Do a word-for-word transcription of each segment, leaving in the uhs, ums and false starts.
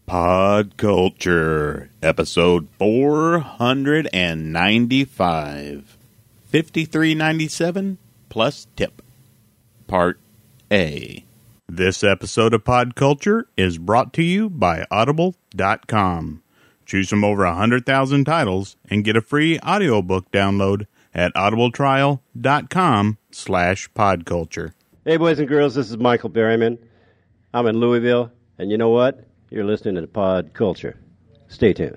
Pod Culture, episode four ninety-five, fifty-three ninety-seven plus tip, part A. This episode of Pod Culture is brought to you by Audible dot com. Choose from over one hundred thousand titles and get a free audiobook download at audibletrial.com slash podculture. Hey, boys and girls, this is Michael Berryman. I'm in Louisville, and you know what? You're listening to Pod Culture. Stay tuned.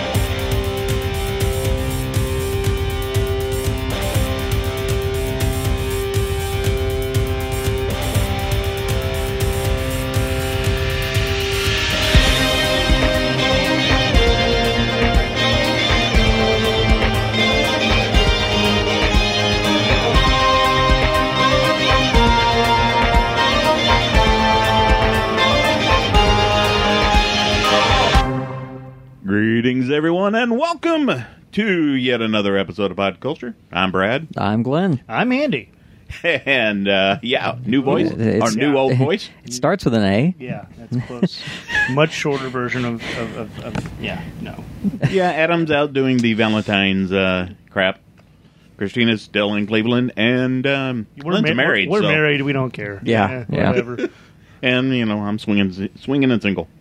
Greetings, everyone, and welcome to yet another episode of Pod Culture. I'm Brad. I'm Glenn. I'm Andy. And, uh, yeah, new voice, It's- or new yeah. old voice. It starts with an A. Yeah, that's close. Much shorter version of, of, of, of, yeah, no. Yeah, Adam's out doing the Valentine's uh, crap. Christina's still in Cleveland, and um, Glenn's ma- married. We're, we're so- married, we don't care. Yeah, yeah. Whatever. And, you know, I'm swinging, swinging and single.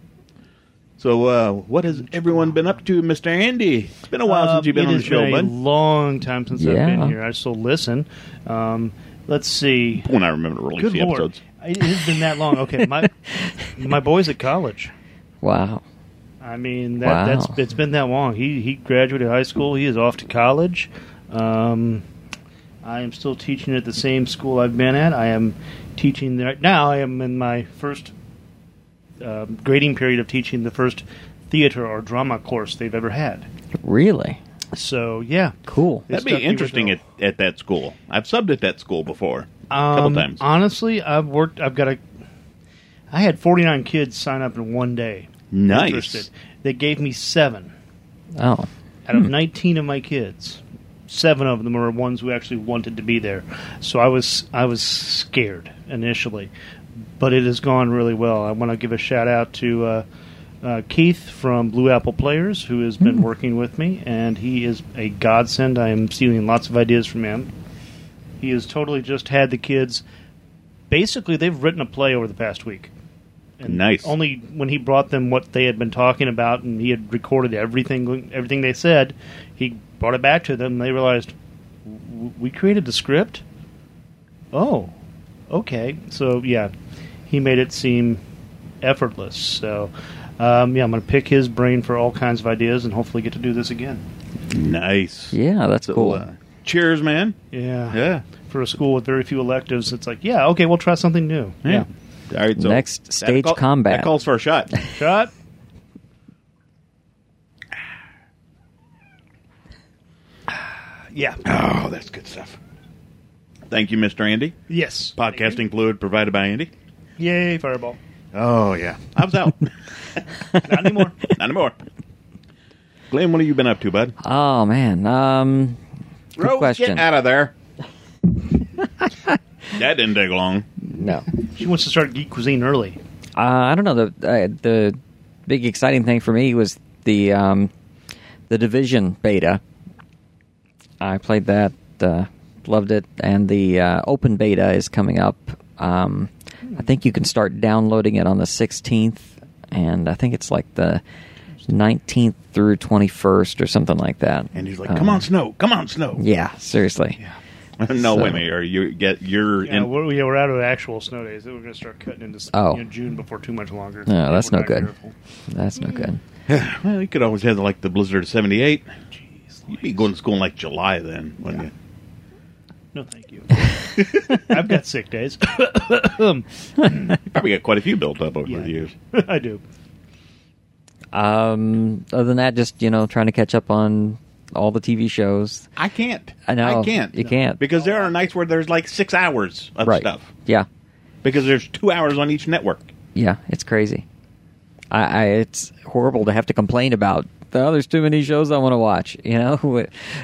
So, uh, what has everyone been up to, Mister Andy? It's been a while Uh, since you've been it on the has show, been bud. a long time since I've Yeah. been here. I still listen. Um, let's see. When I remember to release Good the Lord. episodes. It has been that long. Okay, my my boy's at college. Wow. I mean, that, Wow. that's it's been that long. He he graduated high school. He is off to college. Um, I am still teaching at the same school I've been at. I am teaching there now. I am in my first uh, grading period of teaching the first theater or drama course they've ever had. Really? So yeah, Cool. It's That'd be stuff you would interesting know. at, at that school. I've subbed at that school before. A Um, couple times. Honestly, I've worked. I've got a. I had forty-nine kids sign up in one day. Nice. Interested. They gave me seven. Oh. Out of nineteen of my kids, seven of them were ones who actually wanted to be there. So I was I was scared initially, but it has gone really well. I want to give a shout out to uh, uh, Keith from Blue Apple Players, who has been working with me, and he is a godsend. I am stealing lots of ideas from him. He has totally just had the kids. Basically, they've written a play over the past week. And Nice. Only when he brought them what they had been talking about, and he had recorded everything, everything they said, he brought it back to them. And they realized, "W- we created the script. Oh, okay. So yeah, he made it seem effortless. So um, yeah, I'm going to pick his brain for all kinds of ideas, and hopefully get to do this again. Nice. Yeah, that's So, cool. uh, cheers, man. Yeah. Yeah. For a school with very few electives, it's like, yeah, okay, we'll try something new. Yeah. All right. So Next that stage call- combat. That calls for a shot. Shot. Yeah. Oh, that's good stuff. Thank you, Mister Andy. Yes. Podcasting fluid provided by Andy. Yay, Fireball. Oh, yeah. I was out. Not anymore. Not anymore. Glenn, what have you been up to, bud? Oh, man. Um, good Rose, question. get out of there. That didn't take long. No. She wants to start Geek Cuisine early. Uh, I don't know. The uh, the big exciting thing for me was the um, the Division beta. I played that, uh, loved it, and the uh, open beta is coming up. Um, I think you can start downloading it on the sixteenth, and I think it's like the nineteenth through twenty-first or something like that. And he's like, Um, come on, Snow. Come on, Snow. Yeah, seriously. no, So- wait a minute. Are you get you're Yeah, in, we're, yeah, we're out of actual snow days. We're going to start cutting into Oh. you know, June before too much longer. No, that's We're no not good. careful. That's no good. well, you could always have like the blizzard of seventy-eight. You'd be going to school in like July then, wouldn't you? No, thank you. I've got sick days. Probably got quite a few built up over Yeah. the years. I do. Um, other than that, just, you know, trying to catch up on all the T V shows. I can't. I know. I can't. You can't. Because there are nights where there's like six hours of Right. stuff. Yeah. Because there's two hours on each network. Yeah, it's crazy. I, I it's horrible to have to complain about. Oh, there's too many shows I want to watch. You know,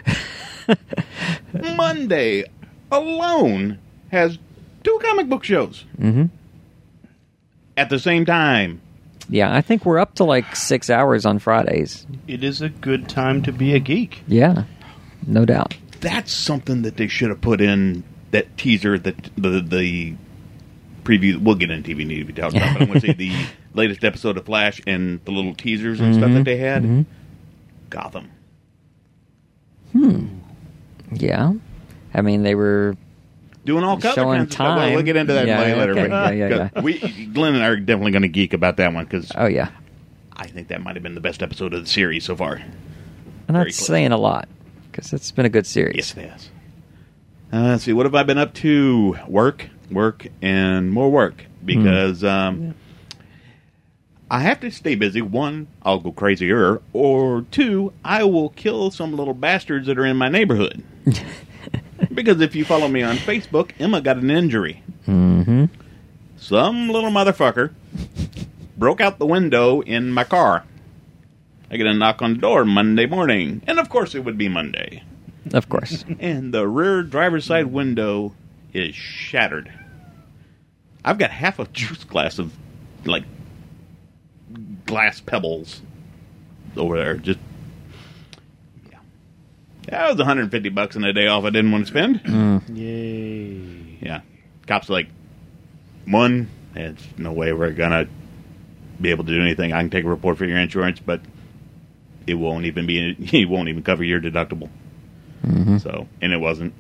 Monday alone has two comic book shows mm-hmm. at the same time. Yeah, I think we're up to like six hours on Fridays. It is a good time to be a geek. Yeah, no doubt. That's something that they should have put in that teaser, that the the preview. We'll get into T V need to be talking about, but I'm going to say the latest episode of Flash and the little teasers and mm-hmm. stuff that they had. Mm-hmm. Gotham. Hmm. Yeah. I mean, they were doing all kinds of showing kinds time. Of stuff. Well, we'll get into that yeah, later. Okay. But, yeah, yeah, yeah. We, Glenn and I are definitely going to geek about that one because oh yeah, I think that might have been the best episode of the series so far. And that's saying a lot because it's been a good series. Yes, it has. Uh, let's see. What have I been up to? Work, work, and more work because mm. um, yeah. I have to stay busy. One, I'll go crazier, or two, I will kill some little bastards that are in my neighborhood. Because if you follow me on Facebook, Emma got an injury. Mm-hmm. Some little motherfucker broke out the window in my car. I get a knock on the door Monday morning. And of course it would be Monday. Of course. And the rear driver's side window is shattered. I've got half a juice glass of, like, glass pebbles over there. Just, yeah. That was one hundred fifty bucks in a day off I didn't want to spend. Mm. Yay. Yeah. Cops like, one, there's no way we're going to be able to do anything. I can take a report for your insurance, but it won't even be, it won't even cover your deductible. Mm-hmm. So, and it wasn't.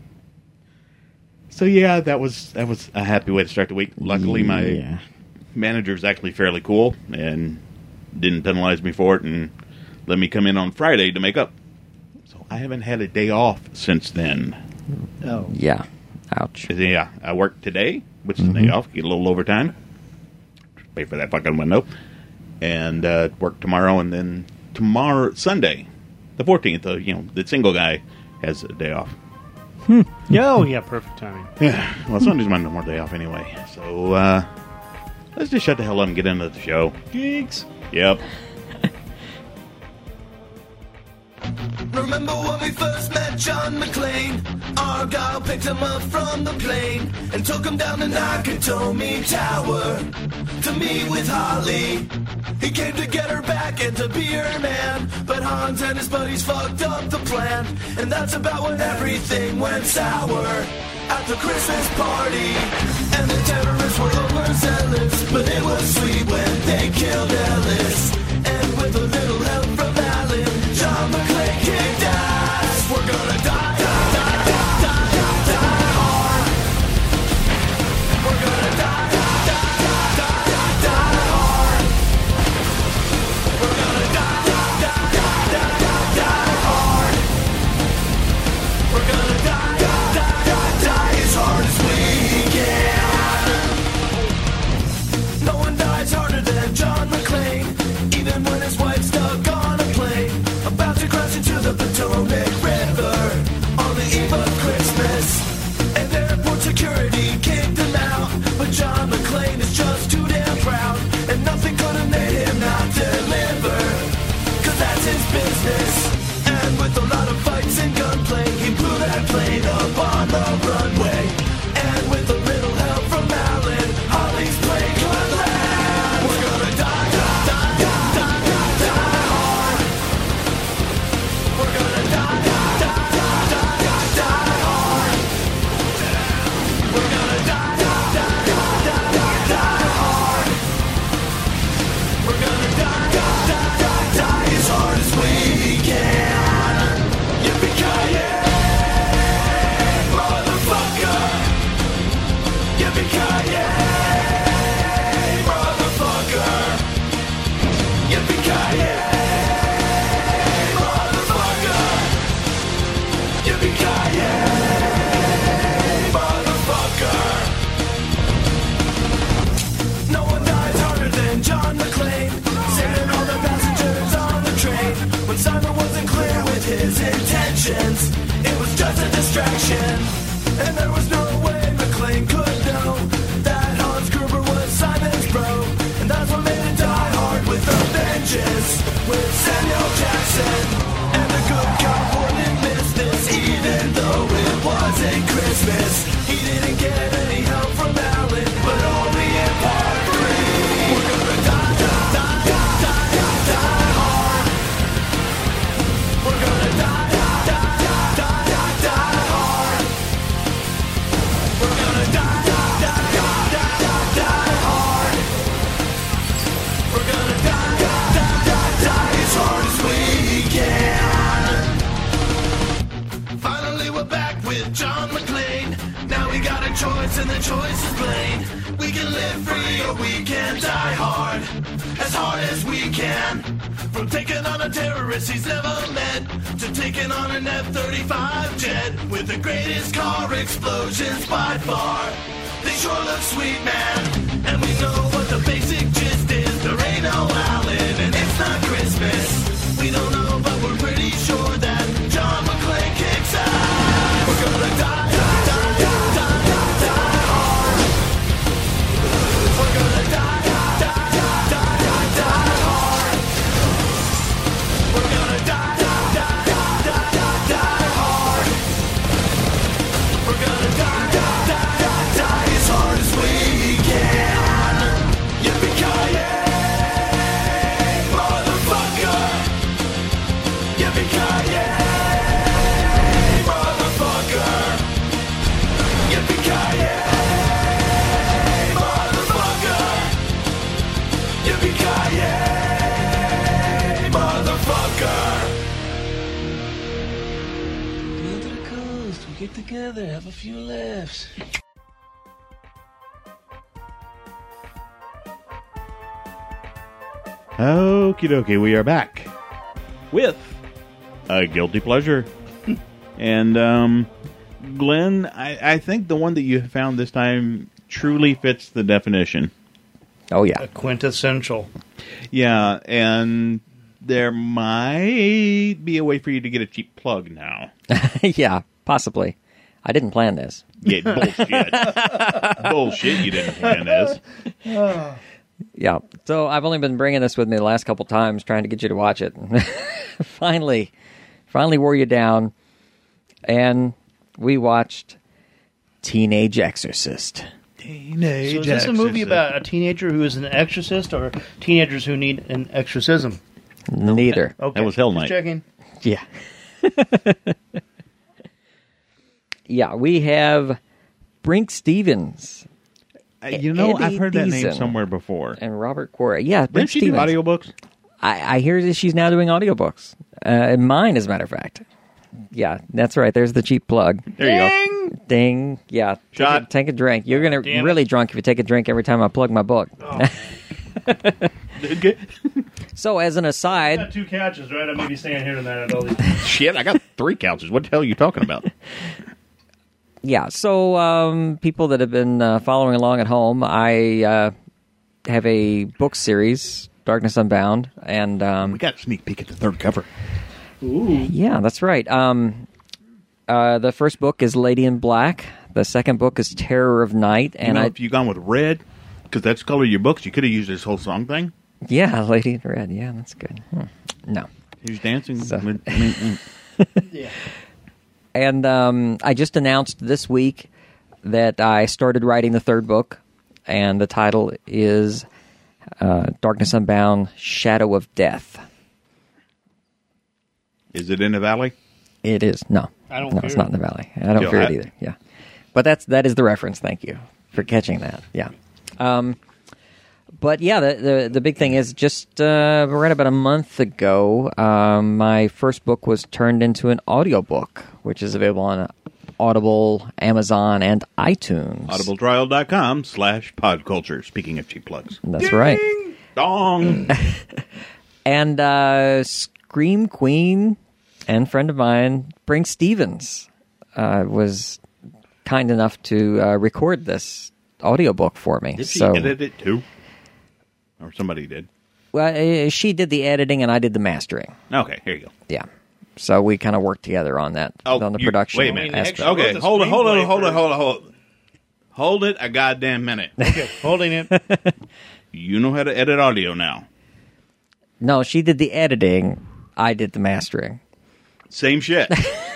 So yeah, that was that was a happy way to start the week. Luckily, my yeah. manager is actually fairly cool and didn't penalize me for it and let me come in on Friday to make up. So I haven't had a day off since then. Oh. Yeah. Ouch. Yeah, I worked today, which is mm-hmm. a day off, get a little overtime, pay for that fucking window, and uh, work tomorrow, and then tomorrow, Sunday, the fourteenth, uh, you know, the single guy has a day off. Hmm. Yeah, oh, yeah, perfect timing. Yeah, well, Sunday's my normal day off anyway, so uh, let's just shut the hell up and get into the show. Geeks. Yep. Remember when we first met John McClane? Argyle picked him up from the plane and took him down to Nakatomi Tower to meet with Holly. He came to get her back and to be her man, but Hans and his buddies fucked up the plan, and that's about when everything went sour at the Christmas party. And the terrorists were overzealous, but it was sweet when they killed Ellis. And with a little help from Alan, John McClane kicked ass. We're gonna die, die, die, die, die, die hard. We're gonna die, die, die, die, die, die hard. We're gonna die, die, die, die, die, die hard. We're gonna die, die, die, die, die as hard as we can. No one dies harder than John McClane, even when his wife's stuck on a plane, about to crash into the Potomac River on the eve of Christmas. And airport security kicked him out, but John McClane is just too damn proud, and nothing could have made him not deliver, cause that's his business. And with a lot of fights and gunplay, he blew that plane up on the runway. And with a little help from Alan, Holly's plane could land. We're gonna die, die, die, die, die, die, die hard. We're gonna die, die, die, die, die, die, die hard. We're gonna die, die, die, die, die, die, die hard. We're gonna die, die, die, die, die as hard as we can. Yippee-ki-yay, motherfucker. Yippee-ki-yay, motherfucker. Yippee-ki-yay, motherfucker. Yippee-ki-yay, motherfucker. No one dies harder than John McClane, saving all the passengers on the train. When Simon wasn't clear with his intentions, it was just a distraction. And there was no way McClane could know that Hans Gruber was Simon's bro. And that's what made it Die Hard with a vengeance, with Samuel Jackson. And the good cop wouldn't miss this, even though it wasn't Christmas. He didn't get any help from Alan, but only in part three. We're gonna die, die, and the choice is plain. We can live free or we can die hard, as hard as we can. From taking on a terrorist he's never met, to taking on an F thirty-five jet, with the greatest car explosions by far. They sure look sweet, man, and we know what the basic gist is. There ain't no Allen, and it's not Christmas. We don't know, but we're pretty sure that John McClane kicks out. We're gonna die, die, die, die, die, die, die hard. We're gonna die, die, die, die, die, die, die hard. We're gonna die, die, die, die, die, die, die hard. We're gonna die, die, die, die, die as hard as we can. Yippee-ki-yay, motherfucker. Yippee-ki-yay, motherfucker. Yippee-ki-yay, motherfucker. Yippee-ki-yay, motherfucker. Down to the coast, we get together, have a few laughs. Okie dokie, we are back with a guilty pleasure. And, um, Glenn, I, I think the one that you found this time truly fits the definition. Oh, yeah. A quintessential. Yeah, and there might be a way for you to get a cheap plug now. Yeah, possibly. I didn't plan this. Yeah, bullshit. Bullshit, you didn't plan this. Yeah. So I've only been bringing this with me the last couple times, trying to get you to watch it. finally, finally wore you down, and we watched Teenage Exorcist. Teenage So is this a movie about a teenager who is an exorcist, or teenagers who need an exorcism? Neither. Okay. That was Hell Just Night. checking. Yeah. Yeah, we have Brink Stevens Uh, you know, Eddie I've heard that name Deason. somewhere before. and Robert Quarry. Yeah, Didn't Brink she do Stevens. audiobooks? I, I hear that she's now doing audiobooks. Uh, mine, as a matter of fact. Yeah, that's right. There's the cheap plug. There you go. Ding. Yeah. Take Shot. a, take a drink. You're going to Damn really drunk if you take a drink every time I plug my book. So, as an aside, Got two couches, right? I may be staying here tonight at all these. Shit, I got three couches. What the hell are you talking about? yeah, so um, people that have been uh, following along at home, I uh, have a book series, Darkness Unbound, and um, We got a sneak peek at the third cover. yeah, that's right. Um, uh, the first book is Lady in Black. The second book is Terror of Night, And and you know, I if you gone with red, because that's the color of your books, you could have used this whole song thing. yeah, Lady in Red. Yeah, that's good. Hmm. No. He's dancing. So- with, mm, mm. And um, I just announced this week that I started writing the third book, and the title is uh, Darkness Unbound, Shadow of Death. Is it in the valley? It is. No. I don't No, fear it's not it. in the valley. I don't Yo, fear I- it either. Yeah. But that's, that is the reference. Thank you for catching that. Yeah. Um, but yeah, the, the the big thing is just uh, right about a month ago, um, my first book was turned into an audiobook, which is available on Audible, Amazon, and iTunes. audibletrial.com slash podculture. Speaking of cheap plugs. That's right. Dong! And uh, Scream Queen and friend of mine, Brink Stevens, uh, was kind enough to uh, record this audiobook for me. Did she so, edit it too? Or somebody did. well, uh, she did the editing and I did the mastering. Okay, here you go. Yeah. So we kind of worked together on that, Oh, on the you- production wait a minute. aspect. Actually- Okay, wrote the hold it, hold it, screenplay hold it, for- hold it, hold it. Hold it a goddamn minute. Okay, holding it. You know how to edit audio now. No, she did the editing. I did the mastering. Same shit.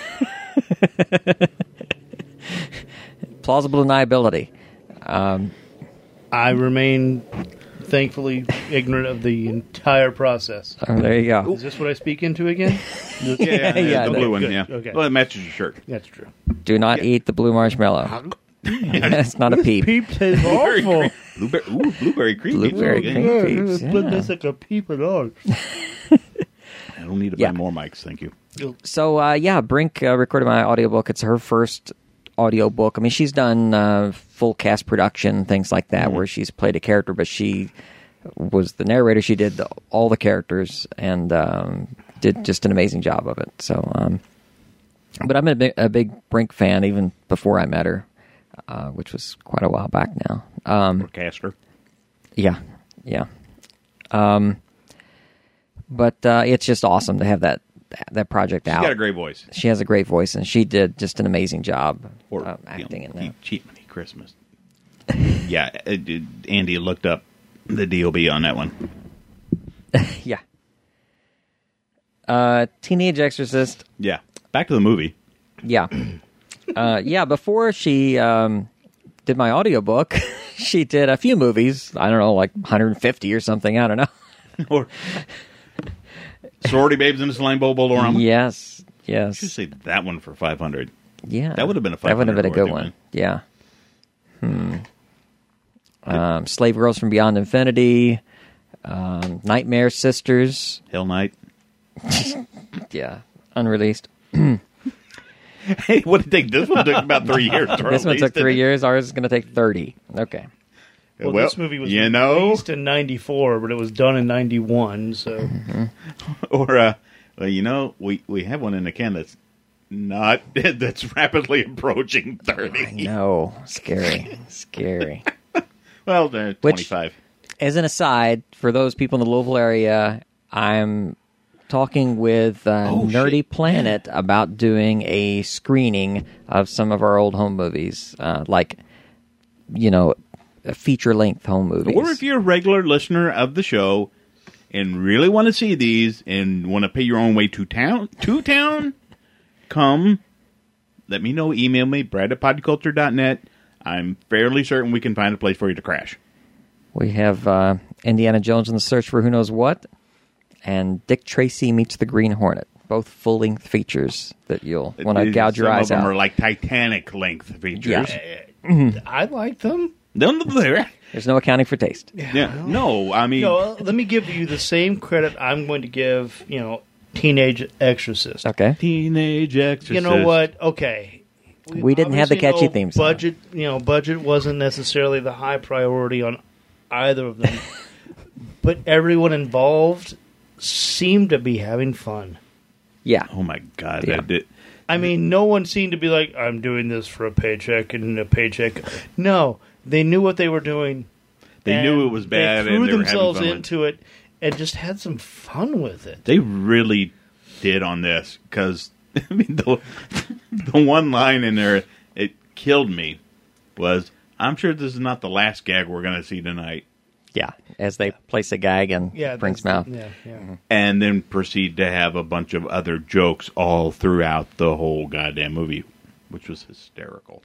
Plausible deniability. Um, I remain thankfully ignorant of the entire process. oh, there you go. Is this what I speak into again? Yeah, yeah, Yeah, the that- blue one, good, yeah. okay. Well, it matches your shirt. That's true. Do not eat the blue marshmallow. It's not a peep. Peep tastes awful. Blueberry, ooh, blueberry cream. Blueberry Yeah. cream. Peeps, But yeah. that's like a peep at all. I don't need to Yeah. buy more mics, thank you. So, uh, yeah, Brink uh, recorded my audiobook. It's her first audiobook. I mean, she's done uh, full cast production, things like that, Mm-hmm. where she's played a character, but she was the narrator. She did the, all the characters and um, did just an amazing job of it. So, um, but I'm a big, a big Brink fan even before I met her, uh, which was quite a while back now. Um, Broadcaster. yeah, yeah. Um, but uh, it's just awesome to have that that project She's out. got a great voice. She has a great voice, and she did just an amazing job Or uh, acting you know, in that. Cheap Money Christmas. yeah, it, it, Andy looked up the D O B on that one. Yeah. Uh, Teenage Exorcist. Yeah. Back to the movie. Yeah. Uh, yeah, before she um, did my audiobook, she did a few movies. I don't know, like one hundred fifty or something. I don't know. Or Sorority Babes in the Slime Bowl Bolorama. Yes. You Yes. should say that one for five hundred. Yeah. That would have been a That would have been a good worthy one. one. Yeah. Hmm. Um, Slave Girls from Beyond Infinity. Um, Nightmare Sisters. Hell Night. Yeah. Unreleased. Hey, what did it take? This one took about three years. To This one release, took didn't three it? years. Ours is going to take thirty. Okay. Well, Well, this movie was you know, released in ninety-four, but it was done in ninety-one, so... or uh, well, you know, we we have one in the can that's not that's rapidly approaching thirty. No. Scary. Scary. Well, uh, Which- twenty-five. As an aside, for those people in the Louisville area, I'm talking with uh, Oh, Nerdy shit. Planet about doing a screening of some of our old home movies, uh, like, you know, feature-length home movies. Or if you're a regular listener of the show and really want to see these and want to pay your own way to town, to town, come. Let me know. Email me, brad at podculture dot net. I'm fairly certain we can find a place for you to crash. We have uh, Indiana Jones in the Search for Who Knows What, and Dick Tracy Meets the Green Hornet. Both full-length features that you'll want to gouge your Some eyes of them out. are like Titanic length features. Yeah. I like them. No, no, there. There's no accounting for taste. Yeah. No, I mean, No, let me give you the same credit I'm going to give, you know, Teenage Exorcist. Okay. Teenage Exorcist. You know what? Okay. We didn't have the obviously catchy know theme song. Budget, you know, budget wasn't necessarily the high priority on either of them, but everyone involved seemed to be having fun. Yeah. Oh my God! Yeah. That did, I mean, no one seemed to be like, "I'm doing this for a paycheck and a paycheck." No, they knew what they were doing. they and knew it was bad, They threw and they were having themselves fun with it. into it and just had some fun with it. They really did on this because I mean the the one line in there it killed me was, "I'm sure this is not the last gag we're going to see tonight," Yeah. As they place a gag in Yeah, Brink's that's- mouth. Yeah, yeah. and then proceed to have a bunch of other jokes all throughout the whole goddamn movie, which was hysterical.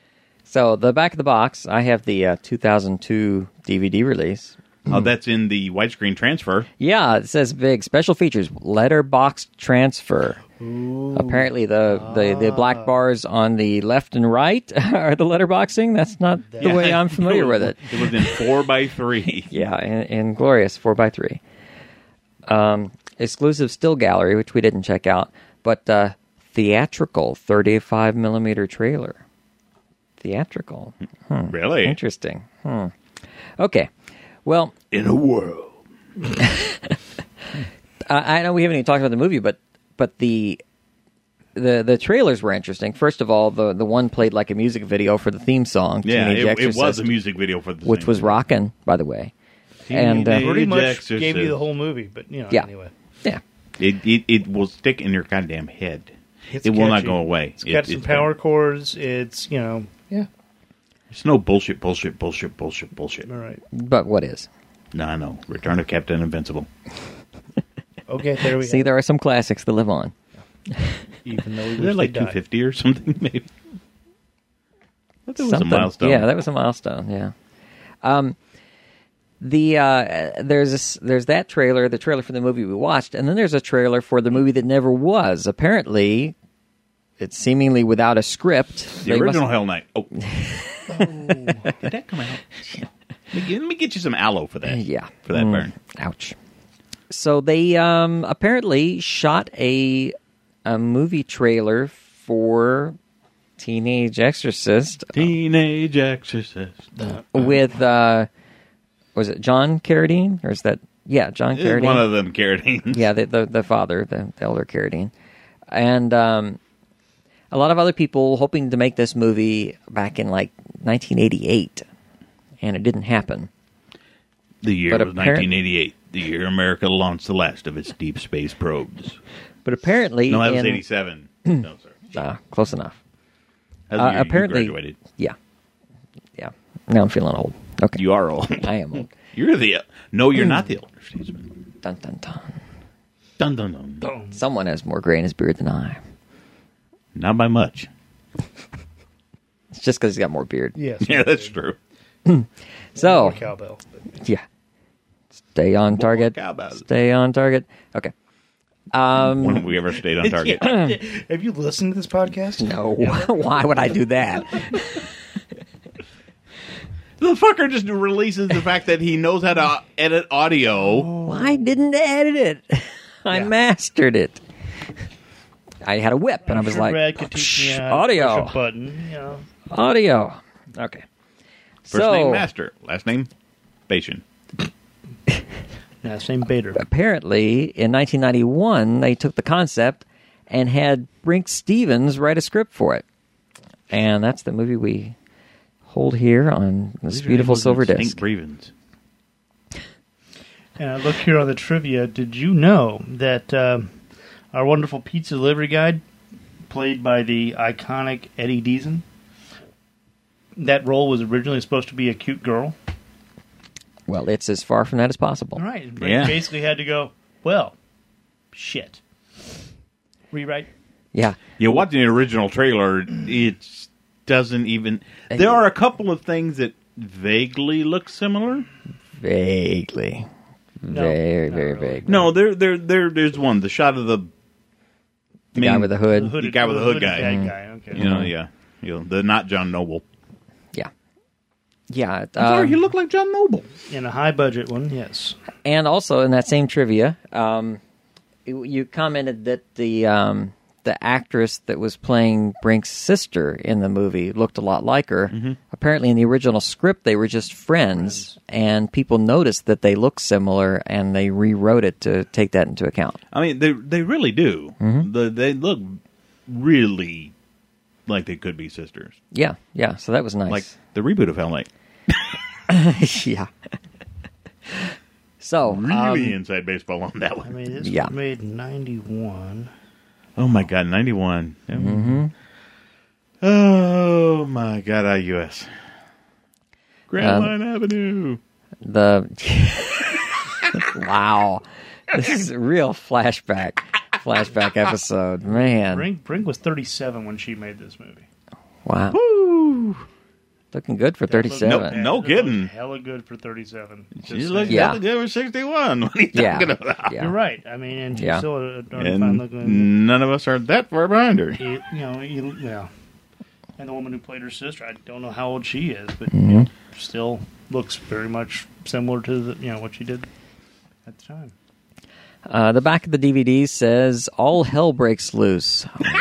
So the back of the box, I have the uh, two thousand two D V D release. Oh, that's in the widescreen transfer. Yeah, it says big special features letterbox transfer. Apparently, the, the, the black bars on the left and right are the letterboxing. That's not the way I'm familiar No, with it. It was in four by three. Yeah, in, in glorious four by three. Um, exclusive still gallery, which we didn't check out, but uh, theatrical thirty-five millimeter trailer. Theatrical. Hmm. Really? Interesting. Hmm. Okay. Well, In a world. I I know we haven't even talked about the movie, but but the the the trailers were interesting. First of all, the the one played like a music video for the theme song, Yeah, Teenage it, it Exorcist, was a music video for the which same was thing. rocking, by the way. And uh, Teenage Pretty much Exorcist. gave you the whole movie, but you know, Yeah. anyway. yeah, It, it it will stick in your goddamn head. It's it will not catchy. go away. It's It- got some it's power chords. It's, you know, yeah, It's no bullshit, bullshit, bullshit, bullshit, bullshit. all right. but what is? No, no. Return of Captain Invincible. Okay, there we See, go. there are some classics that live on. Even though we Is wish that like they two died. fifty or something? Maybe. I thought it was Something. a milestone. Yeah, that was a milestone. Yeah. Um, the uh, there's a s there's that trailer, the trailer for the movie we watched, and then there's a trailer for the movie that never was. Apparently, it's seemingly without a script. the They original must- Hell Night. Oh. Did that come out? Let me, get, let me get you some aloe for that. Yeah. For that Mm, burn. Ouch. So they um, apparently shot a a movie trailer for Teenage Exorcist Teenage Exorcist. with, uh, was it John Carradine? Or is that, yeah, John Carradine. One of them Carradine. Yeah, the, the, the father, the, the elder Carradine. And um, a lot of other people hoping to make this movie back in like nineteen eighty-eight. And it didn't happen. The year But was apparent- nineteen eighty-eight. The year America launched the last of its deep space probes. But apparently... No, that was in- eighty-seven. No, sorry. Ah, close enough. That was the Uh, year you apparently, graduated. yeah, yeah. Now I'm feeling old. Okay, You are old. I am old. You're the... No, you're not the elder statesman. Dun dun dun. Dun, dun, dun. Boom. Someone has more gray in his beard than I. Not by much. It's just because he's got more beard. Yes. Yeah, that's true. So, More cowbell. yeah, stay on target. cowbell. Stay on target. Okay. Um, When have we ever stayed on target? Have you listened to this podcast? no. Why would I do that? The fucker just releases the fact that he knows how to edit audio. I didn't edit it. I Yeah. mastered it. I had a whip, and I was Sure like, Brad could teach me "Shh, how to audio, push a button, you know. audio. Okay. First so, name Master, last name Bashan. Yeah, same Bader. apparently, in nineteen ninety-one, they took the concept and had Brink Stevens write a script for it. And that's the movie we hold here on this beautiful silver disc. Brevens. And I look here on the trivia. Did you know that um, our wonderful pizza delivery guy, played by the iconic Eddie Deason, that role was originally supposed to be a cute girl? Well, it's as far from that as possible. All right. Brink Yeah. basically had to go, well, shit. Rewrite. Yeah. You watch the original trailer, it doesn't even... There are a couple of things that vaguely look similar. Vaguely. No, very, not very really. vague. No, there, there, there. There's one. The shot of the, The guy with the hood. The hooded, guy with the hood hooded guy. bad Mm. guy. Okay. You know, yeah, you know, the not John Noble. Yeah. Yeah. I'm sorry, um, he looked like John Noble. In a high budget one, yes. And also in that same trivia, um, you, you commented that the um, the actress that was playing Brink's sister in the movie looked a lot like her. Mm-hmm. Apparently, in the original script, they were just friends, Friends. and people noticed that they looked similar, and they rewrote it to take that into account. I mean, they they really do. Mm-hmm. The, they look really like they could be sisters. Yeah, yeah. So that was nice. Like the reboot of Hell Night. yeah. So Really um, inside baseball on that I one. mean, this Yeah. was made in ninety-one. Oh my God, ninety-one. Mm-hmm. Oh my God, I U S. Grand Um, Line Avenue. the wow, this is a real flashback flashback episode, man. Brink, Brink was thirty-seven when she made this movie. Wow, Woo! looking good for thirty-seven. No That kidding. looked Hella good for thirty-seven. Just She saying. looked Yeah. hella good for sixty-one. What are you Yeah, talking about? yeah. You're right. I mean, and she's Yeah. still a darn fine looking. And none of us are that far behind her. You know, you, yeah. And the woman who played her sister, I don't know how old she is, but Mm-hmm. you know, still looks very much similar to the, you know, what she did at the time. Uh, the back of the D V D says "All hell breaks loose."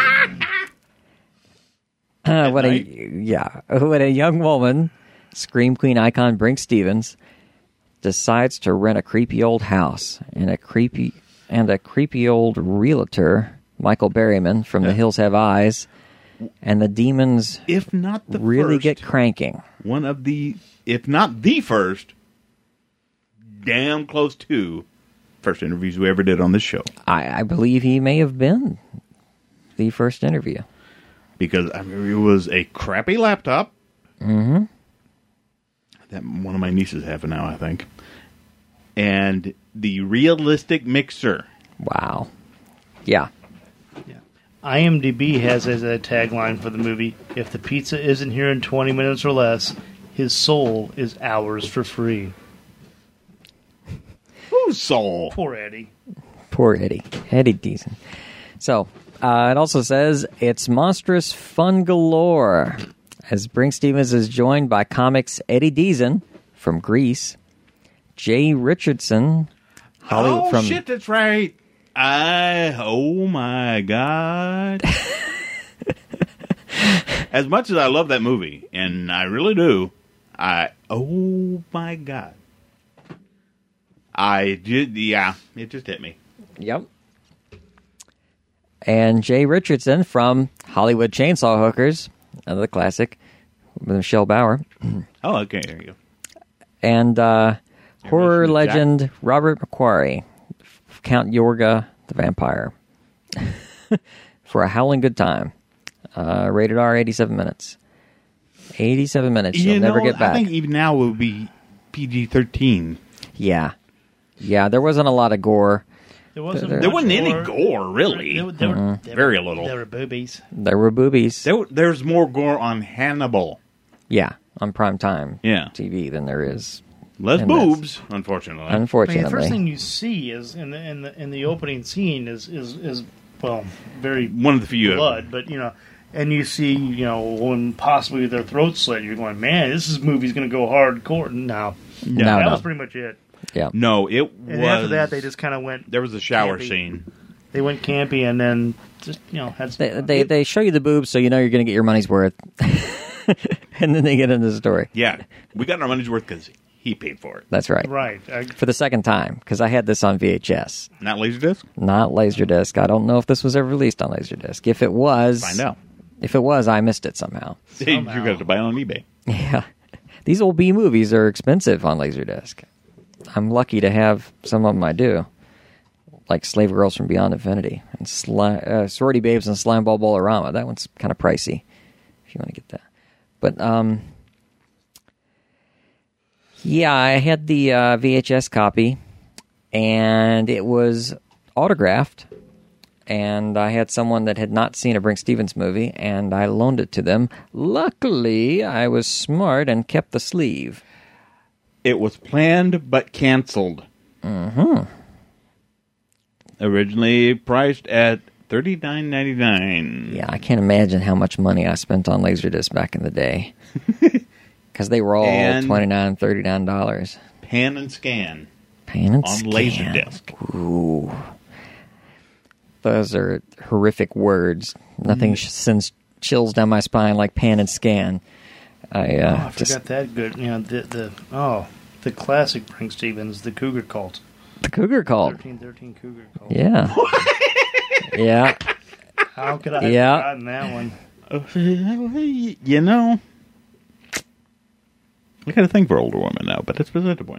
uh, when a night? yeah, when a young woman, Scream Queen icon Brink Stevens, decides to rent a creepy old house, and a creepy and a creepy old realtor, Michael Berryman from The Hills Have Eyes, and the demons If not the really first, get cranking. one of the, if not the first, damn close to first interviews we ever did on this show. I, I believe he may have been the first interview. Because I mean, it was a crappy laptop. Mm-hmm. That one of my nieces have it now, I think. And the realistic mixer. Wow. Yeah. Yeah. IMDb has as a tagline for the movie, if the pizza isn't here in twenty minutes or less, his soul is ours for free. Whose soul? Poor Eddie. Poor Eddie. Eddie Deason. So, uh, it also says, it's monstrous fun galore, as Brink Stevens is joined by comics Eddie Deason from Grease, Jay Richardson, Hollywood Oh, from shit, that's right. I, oh my God. as much as I love that movie, and I really do, I oh my god, I did. Yeah, it just hit me. Yep. And Jay Richardson from Hollywood Chainsaw Hookers, another classic, with Michelle Bauer. Oh, okay, there you go. And uh, horror mentioned Jack- legend Robert McQuarrie, Count Yorga the Vampire, for a howling good time. Uh, rated R, eighty-seven minutes. eighty-seven minutes. You'll You never know, get back. I think even now it would be P G thirteen. Yeah. Yeah, there wasn't a lot of gore. There wasn't. There There much wasn't any gore. gore, really. There, there, were, there Very were, little. There were boobies. There were boobies. There, there's more gore on Hannibal. Yeah, on prime time Yeah. T V than there is. Less And that's- boobs, unfortunately. I mean, Unfortunately. the first thing you see is in the in the in the opening scene is is, is well very One of the few. blood, but you know, and you see you know when possibly their throat slit, you're going, man, this is movie's going to go hardcore. No, No, that no. was pretty much it. Yeah. No, it And was. after that, they just kind of went. There was a shower campy. scene. They went campy, and then just you know had some They, fun. they they show you the boobs so you know you're going to get your money's worth. And then they get into the story. Yeah, we got our money's worth because he paid for it. That's right. right. I, For the second time, because I had this on V H S, Not Laserdisc? not Laserdisc. I don't know if this was ever released on Laserdisc. If it was, Find out. If it was, I missed it somehow. You're going to have to buy it on eBay. Yeah. These old B movies are expensive on Laserdisc. I'm lucky to have some of them I do. Like Slave Girls from Beyond Infinity and Sli- uh, Sorority Babes and Slimeball Bolorama. That one's kind of pricey if you want to get that. But, um, yeah, I had the uh, V H S copy, and it was autographed. And I had someone that had not seen a Brink Stevens movie, and I loaned it to them. Luckily, I was smart and kept the sleeve. It was planned but canceled. Mm-hmm. Originally priced at thirty-nine ninety-nine. Yeah, I can't imagine how much money I spent on Laserdisc back in the day. Because they were all And- twenty-nine dollars, thirty-nine dollars. Pan and scan Pan and on scan. Laserdisc. Ooh. Those are horrific words. Nothing Mm. sh- sends chills down my spine like pan and scan. I, uh, oh, I just, forgot that good. You know the the oh the classic Brink Stevens, the Cougar Cult, the Cougar Cult. thirteen thirteen Cougar Cult. Yeah. Yeah. How could I have Yeah. forgotten that one? You know, I got a thing for older women now, but that's beside the point.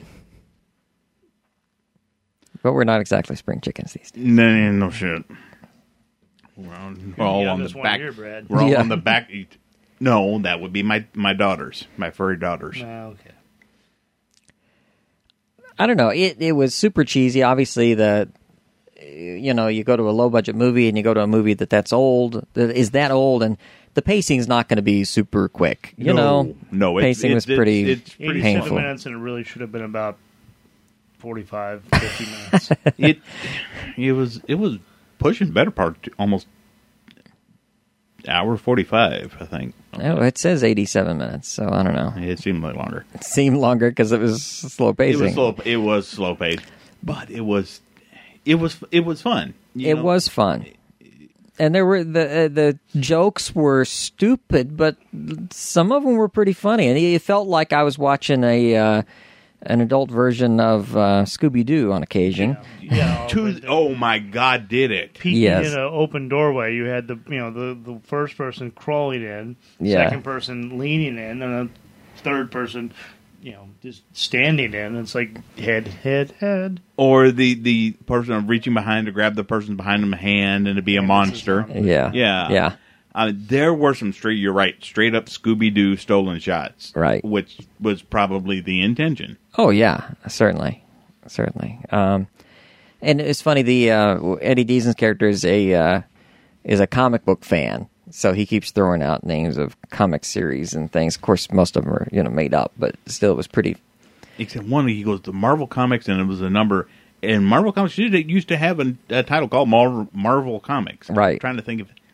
But we're not exactly spring chickens these days. No, no, no shit. We're, on, we're all Yeah, on the this one back. here, Brad. We're all Yeah. on the back. No, that would be my my daughters, my furry daughters. Ah, okay. I don't know. It it was super cheesy. Obviously, the you know you go to a low budget movie and you go to a movie that that's old that is that old and the pacing's not going to be super quick. You No. know, No, it's- pacing was it's- pretty it's- it's pretty eighty-seven painful. minutes, and it really should have been about forty-five, fifty minutes. it it was it was pushing better part to almost hour forty five, I think. Oh, it says eighty-seven minutes, so I don't know. It seemed like longer. It seemed longer because it was slow It pacing. was slow. It was slow paced, but it was it was it was fun. you It know? was fun, and there were the uh, the jokes were stupid, but some of them were pretty funny, and it felt like I was watching a uh, an adult version of uh, Scooby Doo on occasion. Yeah, To, but the- oh my God! Did it? peeking Yes. in an open doorway. You had the you know the, the first person crawling in, Yeah. second person leaning in, and a third person, you know, just standing in. It's like head, head, head. Or the the person reaching behind to grab the person behind them hand and to be a Yeah, monster. this is Yeah, Yeah, yeah. Uh, there were some straight. You're right. Straight up Scooby Doo stolen shots. Right. Which was probably the intention. Oh yeah, certainly, certainly. Um, and it's funny. The uh, Eddie Deasen's character is a uh, is a comic book fan, so he keeps throwing out names of comic series and things. Of course, most of them are you know made up, but still, it was pretty. Except one, he goes to Marvel Comics, and it was a number. And Marvel Comics used to have a, a title called Mar- Marvel Comics. I'm Right. trying to think of it.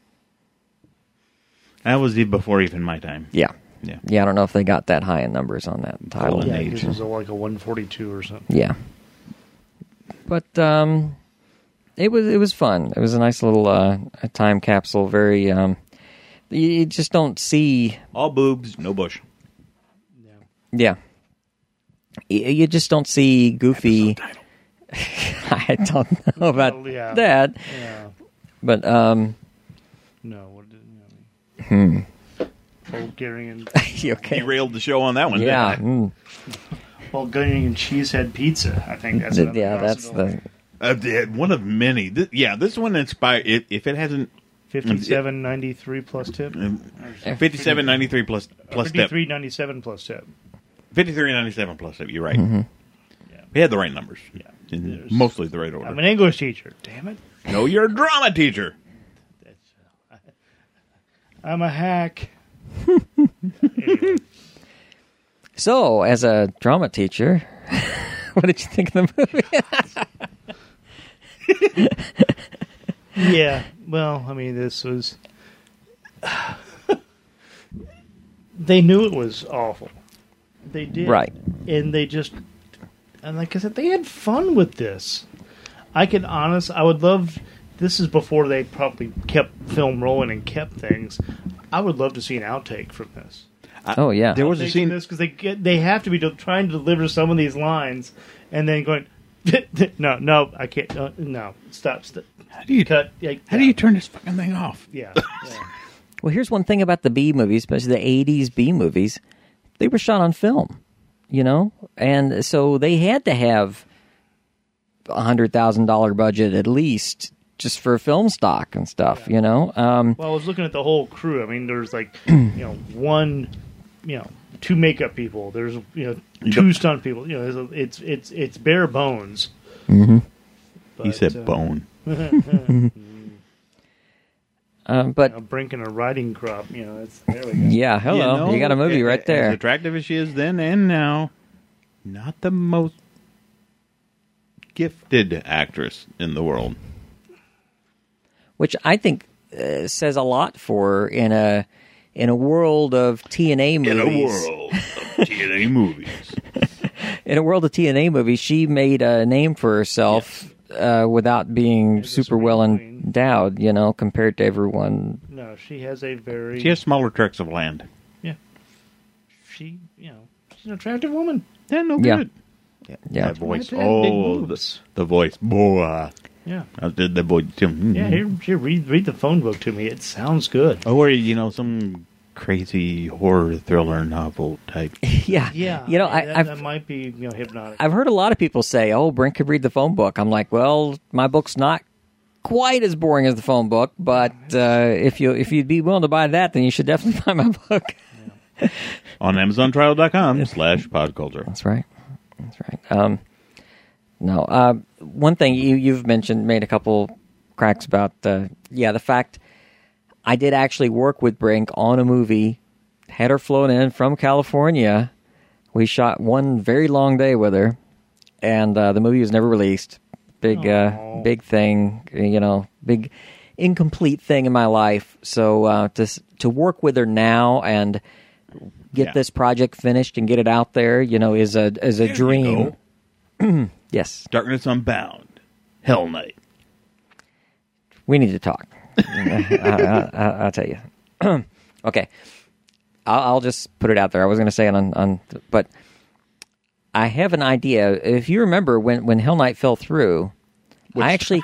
That was before even my time. Yeah, Yeah. yeah. I don't know if they got that high in numbers on that title. Golden Yeah, age. because it was like a one forty-two or something. Yeah, but um, it was it was fun. It was a nice little uh, a time capsule. Very um, You, you just don't see. All boobs, no bush. Yeah. You, you just don't see Goofy. I don't know about Well, yeah. that, Yeah. but um, No. What did you know? hmm. Bulgarian, You okay? Derailed the show on that one. Yeah. didn't Mm. Bulgarian cheesehead pizza. I think that's another Yeah, that's possibility. the. I? Uh, yeah, one of many. This, yeah, this one inspired. It, if it hasn't, fifty-seven ninety-three plus tip. fifty-seven ninety-three plus plus step. fifty-three ninety-seven plus tip. Fifty-three ninety-seven plus step. You're right. Mm-hmm. Yeah. We had the right numbers. Yeah. In There's- mostly the right order. I'm an English teacher. Damn it. No, you're a drama teacher. I'm a hack. So, as a drama teacher, what did you think of the movie? Yeah. Well, I mean, this was. They knew it was awful. They did. Right. And they just. And like I said, they had fun with this. I can honest. I would love. This is before they probably kept film rolling and kept things. I would love to see an outtake from this. Oh yeah. There was a Outtake from scene. this because they get they have to be do- trying to deliver some of these lines and then going, no, no, I can't. No, no stop. stop. How do you Cut. Like, How do you turn this fucking thing off? Yeah. yeah. Well, here's one thing about the B movies, especially the eighties B movies. They were shot on film, you know? And so they had to have a one hundred thousand dollars budget at least just for film stock and stuff, you know? Um, Well, I was looking at the whole crew. I mean, there's like, you know, one, you know, two makeup people. There's, you know, two stunt people. You know, it's it's it's bare bones. mm-hmm. He said uh, bone. um, but, A brink and a riding crop. You know, it's there we go. yeah, hello. You, got a movie a- right As there. attractive as she is then and now, not the most gifted actress in the world. Which I think uh, says a lot for her in a in a world of T N A movies. In a world of T N A movies. In a world of T N A movies, she made a name for herself uh, without being As a super well screen queen. endowed, you know, compared to everyone. No, she has a very. She has smaller tracts of land. She, you know, she's an attractive woman. Yeah, no Yeah. good. Yeah, Yeah. that voice. Why have big Oh, the, boobs? the voice. Boy. Yeah. I did the voice. Mm. Yeah, here, here, read read the phone book to me. It sounds good. Or, you know, some crazy horror thriller novel type. yeah, Yeah, You know, I, that, I've that might be you know hypnotic. I've heard a lot of people say, "Oh, Brent could read the phone book." I'm like, well, my book's not quite as boring as the phone book, but uh, if you if you'd be willing to buy that, then you should definitely buy my book. On Amazon Trial dot com slash podculture. That's right. That's right. Um, no, uh, one thing you, you've mentioned, made a couple cracks about, uh, yeah, the fact I did actually work with Brink on a movie, had her flown in from California. We shot one very long day with her, and uh, the movie was never released. Big, uh, Aw. big thing, you know, big incomplete thing in my life. So uh, to s- to work with her now and get Yeah. this project finished and get it out there, you know, is a is a There you dream. go. Yes, Darkness Unbound. Hell Knight. we need to talk. I, I, I, I'll tell you. Okay, I'll, I'll just put it out there. I was going to say it on, on, but I have an idea. If you remember when when Hell Knight fell through, I actually.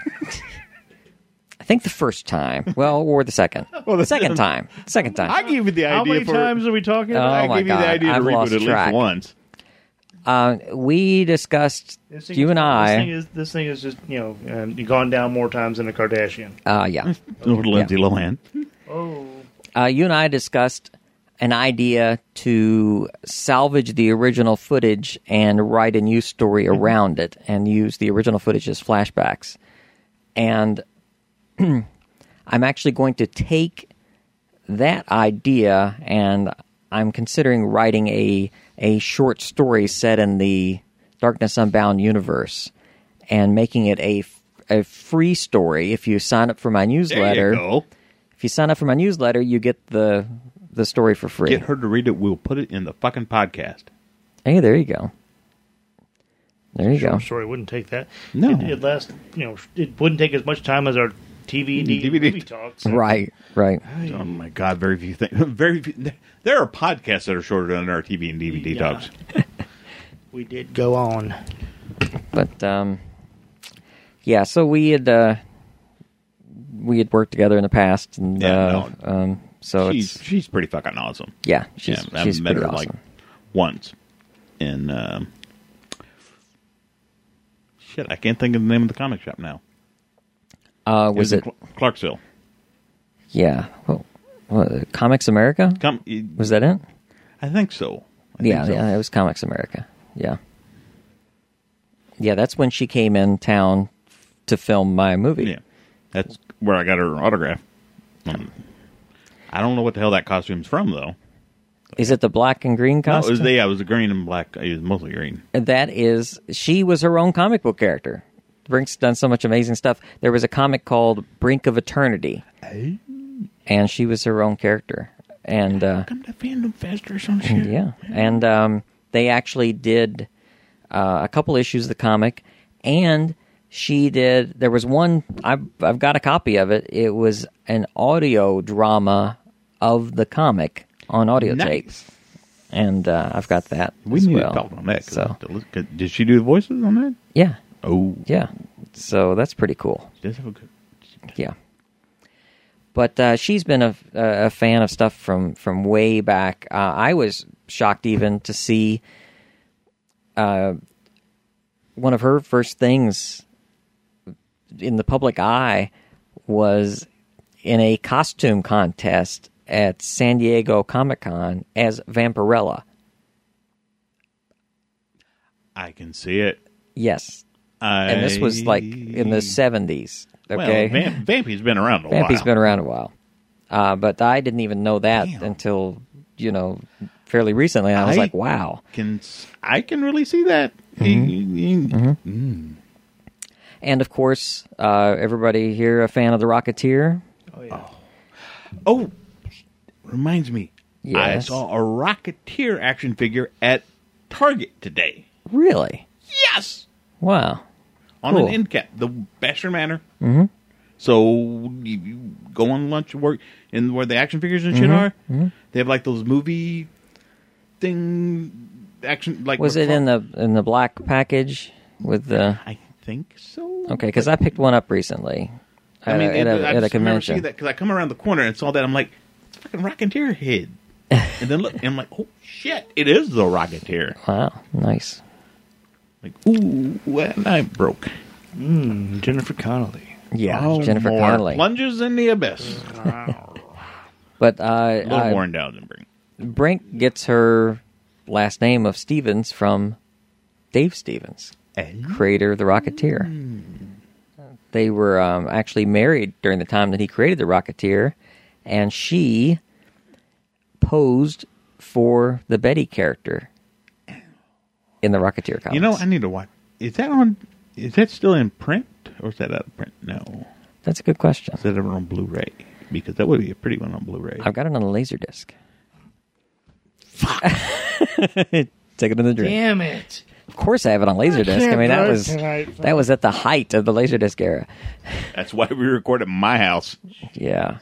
I think the first time. Well, or the second. Well, the- second time. Second time. I gave you the idea How many for, times are we talking Oh, about? I my gave you the God. idea I've to lost reboot at track. least once. Uh, we discussed, This thing you is- and This I. thing is, this thing is just, you know, um, gone down more times than a Kardashian. Uh, yeah. Little Lindsay Lohan. Oh. Uh, you and I discussed an idea to salvage the original footage and write a new story around it and use the original footage as flashbacks. And I'm actually going to take that idea and I'm considering writing a a short story set in the Darkness Unbound universe and making it a, a free story. If you sign up for my newsletter, There you go. if you sign up for my newsletter, you get the the story for free. Get her to read it. We'll put it in the fucking podcast. Hey, there you go. There you go. Short story wouldn't take that. No. It, it last, you know, it wouldn't take as much time as our T V and D V D, D V D. movie talks. Right, right. Oh my God! Very few things. Very few. There are podcasts that are shorter than our T V and D V D Yeah. talks. We did go on. But um, yeah, so we had uh, we had worked together in the past, and Yeah, uh, um, so she's it's she's pretty fucking awesome. yeah, she's yeah, she's I've met pretty her awesome. like once. And um, shit, I can't think of the name of the comic shop now. uh, was in it? Cl- Clarksville? Yeah, well, what, Comics America. Com- Was that it? I think so. I Yeah, think so. yeah, it was Comics America. Yeah, yeah, that's when she came in town to film my movie. Yeah, that's where I got her autograph. Um, I don't know what the hell that costume's from, though. Is it the black and green No, it costume? was the, yeah, it was the green and black. It was mostly green. That is, she was her own comic book character. Brink's done so much amazing stuff. There was a comic called Brink of Eternity, and she was her own character. And uh, Come to Fandom Fest or some shit. yeah, and um, they actually did uh, a couple issues of the comic, and she did. There was one. I've I've got a copy of it. It was an audio drama of the comic on audio Nice. tape, and uh, I've got that. We as need well. to talk on that. 'Cause So to look at- did she do the voices on that? yeah, Oh, yeah. So that's pretty cool. She does have a good. Yeah. But uh, she's been a, a fan of stuff from, from way back. Uh, I was shocked even to see uh, one of her first things in the public eye was in a costume contest at San Diego Comic-Con as Vampirella. I can see it. Yes. I, And this was like in the seventies. Okay. Well, Vamp, Vampy's been around a Vampy's while. been around a while. Uh, but I didn't even know that Damn. until, you know, fairly recently. I was I- like, wow. Can s- I can really see that? Mm-hmm. And of course, uh, everybody here a fan of The Rocketeer? Oh, yeah. Oh, reminds me. I Yes. saw a Rocketeer action figure at Target today. Really? Yes, Wow. on Cool. an end cap, the Bachelor Manor. Mm-hmm. So you, you go on lunch and work in where the action figures and shit are. Mm-hmm. They have like those movie thing action. Like Was it in the in the black package with the? I think so. Okay, because I picked one up recently. I mean, uh, it, at a, I at a just remember convention. seeing that because I come around the corner and saw that. I'm like, it's a fucking Rocketeer head. And then look, and I'm like, oh shit, it is the Rocketeer. Wow, nice. Like, ooh, well, I broke. Mm, Jennifer Connelly. Yeah, Oh, Jennifer more Connelly. plunges in the abyss. But uh, A little uh, more endowed than Brink. Brink gets her last name of Stevens from Dave Stevens, creator of The Rocketeer. They were um, actually married during the time that he created The Rocketeer, and she posed for the Betty character in the Rocketeer comics. You know, I need to watch. Is that on? Is that still in print, or is that out of print? No, That's a good question. is that ever on Blu-ray? Because that would be a pretty one on Blu-ray. I've got it on a Laserdisc. Fuck. Take it in the drink. Damn it. Of course I have it on Laserdisc. I mean, that was that was at the height of the Laserdisc era. That's why we record at my house. Yeah.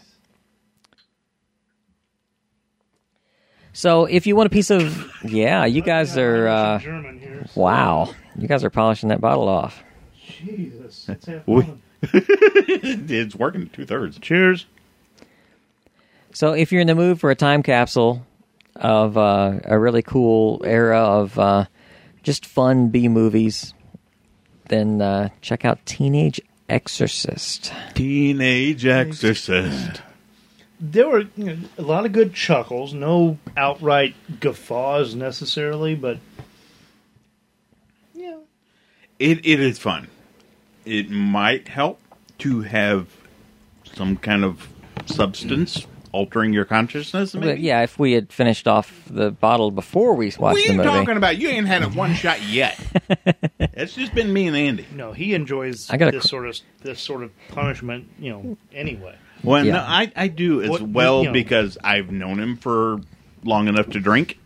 So if you want a piece of, yeah, you guys are, uh, German here. wow, you guys are polishing that bottle off. Jesus. Let's have We- fun. It's working two thirds. Cheers. So if you're in the mood for a time capsule of uh, a really cool era of uh, just fun B movies, then uh, check out Teenage Exorcist. Teenage Exorcist. There were you know, a lot of good chuckles, no outright guffaws necessarily, but yeah, It it is fun. It might help to have some kind of substance altering your consciousness. But Maybe. yeah, if we had finished off the bottle before we watched What are the you movie. talking about? You ain't had it one shot yet. It's just been me and Andy. no, he enjoys I gotta this cr- sort of this sort of punishment, you know. Anyway, Well, Yeah. no, I, I do as What- well you know. because I've known him for long enough to drink.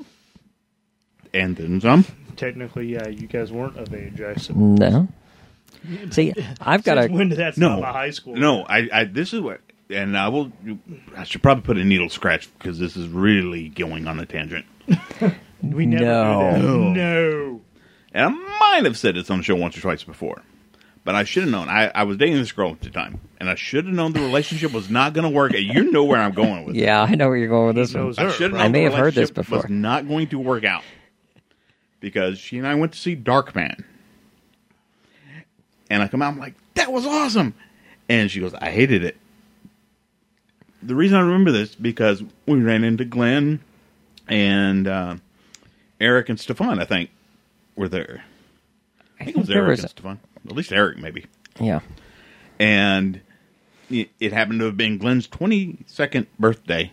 And then some. technically, yeah, you guys weren't of age, I suppose. No. See, I've got Since a when did that No, stop at high school? no. I, I. This is what, and I will. I should probably put a needle scratch because this is really going on a tangent. We never No. do that. No. And I might have said this on the show once or twice before, but I should have known. I, I was dating this girl at the time, and I should have known the relationship was not going to work. You know where I'm going with yeah, I know where you're going with He this one. knows I her, should have right? known I may the have heard this relationship before. was not going to work out because she and I went to see Darkman, and I come out, I'm like, that was awesome, and she goes, I hated it. The reason I remember this because we ran into Glenn and uh, Eric and Stefan, I think, were there. I think it was there Eric was and a- Stefan. At least Eric, maybe. Yeah. And it, it happened to have been Glenn's twenty-second birthday.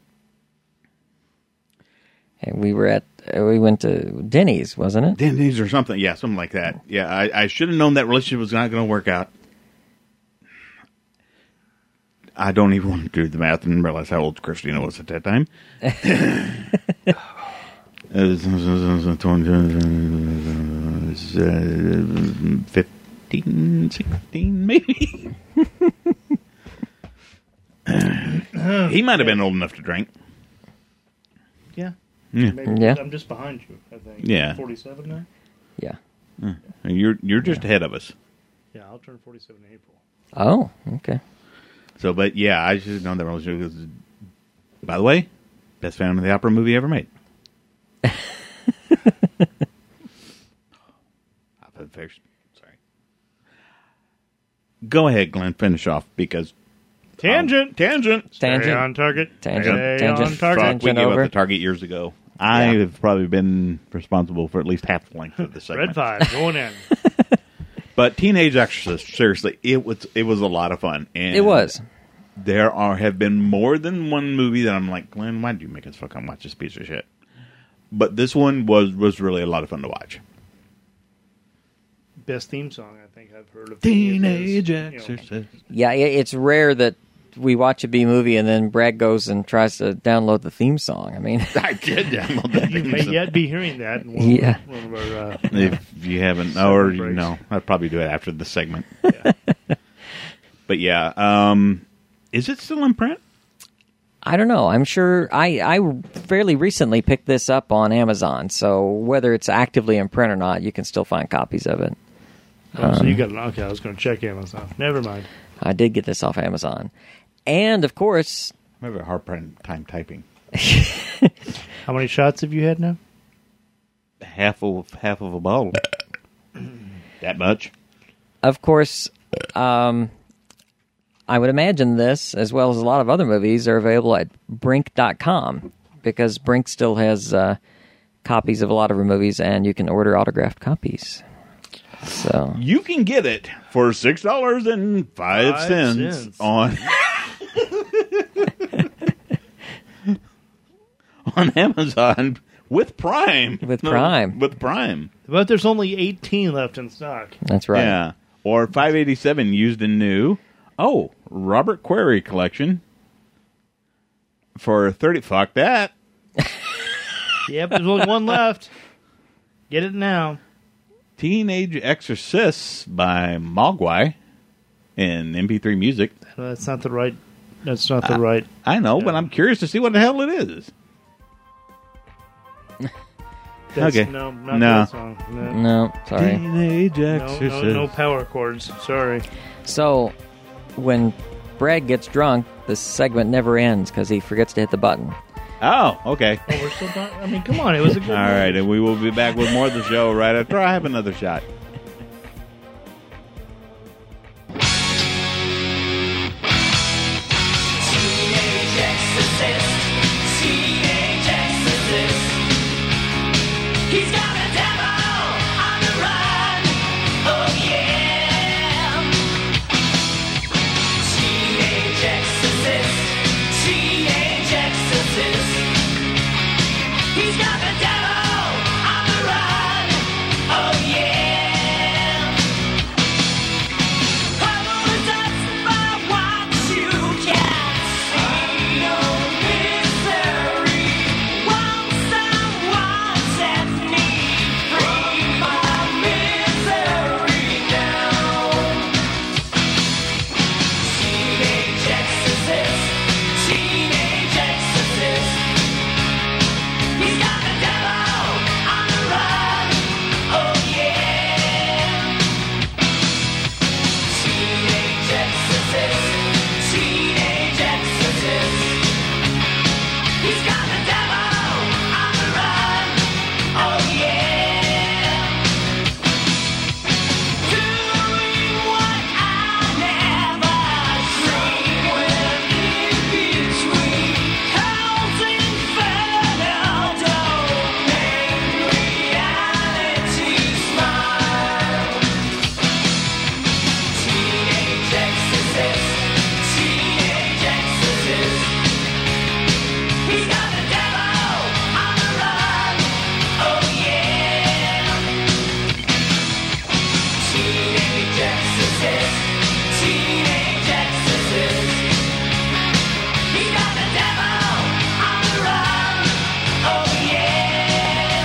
And we were at, uh, we went to Denny's, wasn't it? Denny's or something. Yeah, something like that. Yeah, I, I should have known that relationship was not going to work out. I don't even want to do the math and realize how old Christina was at that time. It was, uh, fifteen, sixteen, maybe. He might have been old enough to drink. Yeah. Yeah. Maybe. Yeah. I'm just behind you, I think. Yeah. forty-seven now? Yeah. And you're you're just ahead of us. Yeah, I'll turn forty-seven in April. Oh, okay. So, but yeah, I should have known that relationship was, by the way, best Phantom of the Opera movie ever made. I put it first. Sorry. Go ahead, Glenn. Finish off because Tangent. tangent. Tangent. Stay on target. Tangent. Stay Tangent. on target. Fuck, we Tangent gave over. up the target years ago. I Yeah. have probably been responsible for at least half the length of the segment. Red five going in. But Teenage Exorcist, seriously, it was it was a lot of fun. And It was. There are have been more than one movie that I'm like, Glenn, why did you make us fucking watch this piece of shit? But this one was was really a lot of fun to watch. Best theme song I think I've heard of. Teenage You know, Exorcist. Yeah, i- it's rare that we watch a B movie and then Brad goes and tries to download the theme song. I mean, I did download that. You may yet be hearing that in one, Yeah. one of our. Uh, If you haven't, or Segment you breaks. know, I'd probably do it after the segment. yeah. But yeah, um, is it still in print? I don't know. I'm sure I, I fairly recently picked this up on Amazon, so whether it's actively in print or not, you can still find copies of it. Oh, so you got an okay. I was going to check Amazon. Never mind. I did get this off Amazon. And, of course, I have a hard time typing. How many shots have you had now? Half of half of a bottle. That much? of course, um, I would imagine this, as well as a lot of other movies, are available at Brink dot com because Brink still has uh, copies of a lot of her movies, and you can order autographed copies. So You can get it for six dollars and five Five cents cents. on on Amazon with Prime. With No, Prime. with Prime. But there's only eighteen left in stock. that's right. Yeah, or five eighty seven used and new. Oh, Robert Query collection for thirty. Fuck that. Yep, there's only one left. Get it now. Teenage Exorcists by Mogwai in M P three music. No, that's not the right. That's not the right. I know, but Yeah. I'm curious to see what the hell it is. That's, Okay. No, not No. that song. No. No, sorry. Teenage No, Exorcists. no, no power chords. Sorry. So when Brad gets drunk, the segment never ends because he forgets to hit the button. Oh, okay. Oh, we're still talking. I mean, come on. It was a good. All right, and we will be back with more of the show right after I have another shot. Teenage exorcist, teenage exorcist. He's got a devil on the run. Oh yeah. Teenage exorcist, teenage exorcist. He's got the devil on the run. Oh yeah. Teenage exorcist, teenage exorcist. He got the devil on the run. Oh yeah.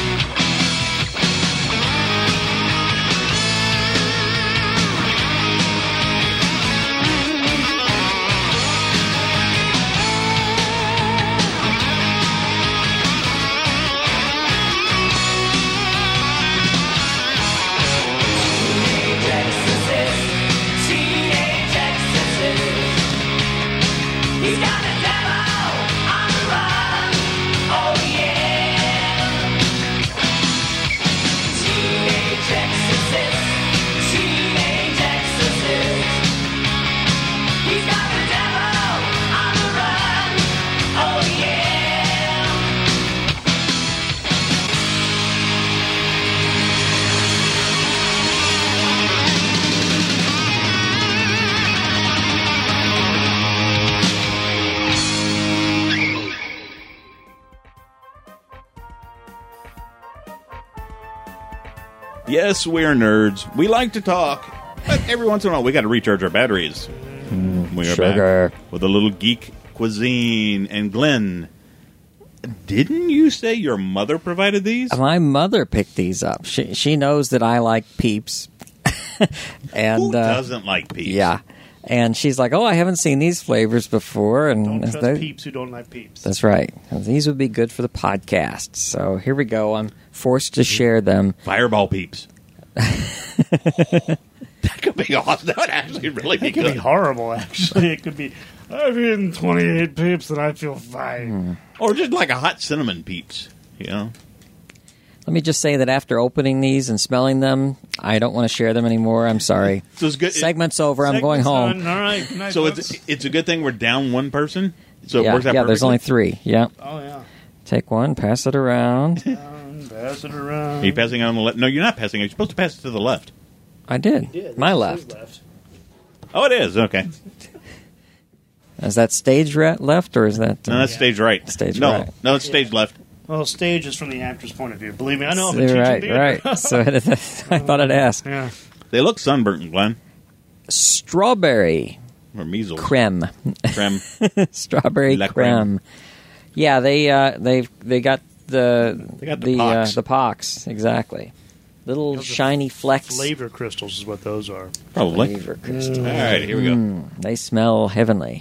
Teenage exorcist, teenage exorcist. He's got the devil on the run. Oh yeah. Teenage exorcist, teenage exorcist. He's got the devil on the run. Oh yeah. Yes, we're nerds. We like to talk, but every once in a while we got to recharge our batteries. We are sugar. back with a little geek cuisine. And Glenn, didn't you say your mother provided these? My mother picked these up. She she knows that I like Peeps. and Who uh, doesn't like peeps? Yeah. And she's like, "Oh, I haven't seen these flavors before." And Don't and trust they- peeps who don't like peeps. That's right. And these would be good for the podcast. So here we go. I'm forced to share them. Fireball peeps. That could be awesome. That would actually really be It could good. be horrible, actually. It could be, I've eaten twenty-eight peeps and I feel fine. Or just like a hot cinnamon peeps, you know? Let me just say that after opening these and smelling them, I don't want to share them anymore. I'm sorry. So it's good. Segment's over. I'm going Segment's home. done. All right. Good night, So folks. it's it's a good thing we're down one person. So it Yeah, works out yeah there's perfectly? only three. Yeah. Oh, yeah. Take one, pass it around. Um, pass it around. Are you passing it on the left? No, you're not passing it. You're supposed to pass it to the left. I did. Yeah, My this is left. Oh, it is. Okay. Is that stage re- left or is that... uh, No, that's stage right. Stage no, right. No, it's stage left. Well, stage is from the actor's point of view. Believe me, I know. I've been You're teaching right, theater. right. So I thought I'd ask. Yeah. They look sunburnt, Glenn. Strawberry Or measles. creme. Creme. Strawberry La creme. creme. Yeah, they uh, they they got the They got the the pox. Uh, the pox exactly. Little Those are shiny flecks. Flavor crystals is what those are. Probably. Flavor crystals. All right, here we go. Mm, they smell heavenly.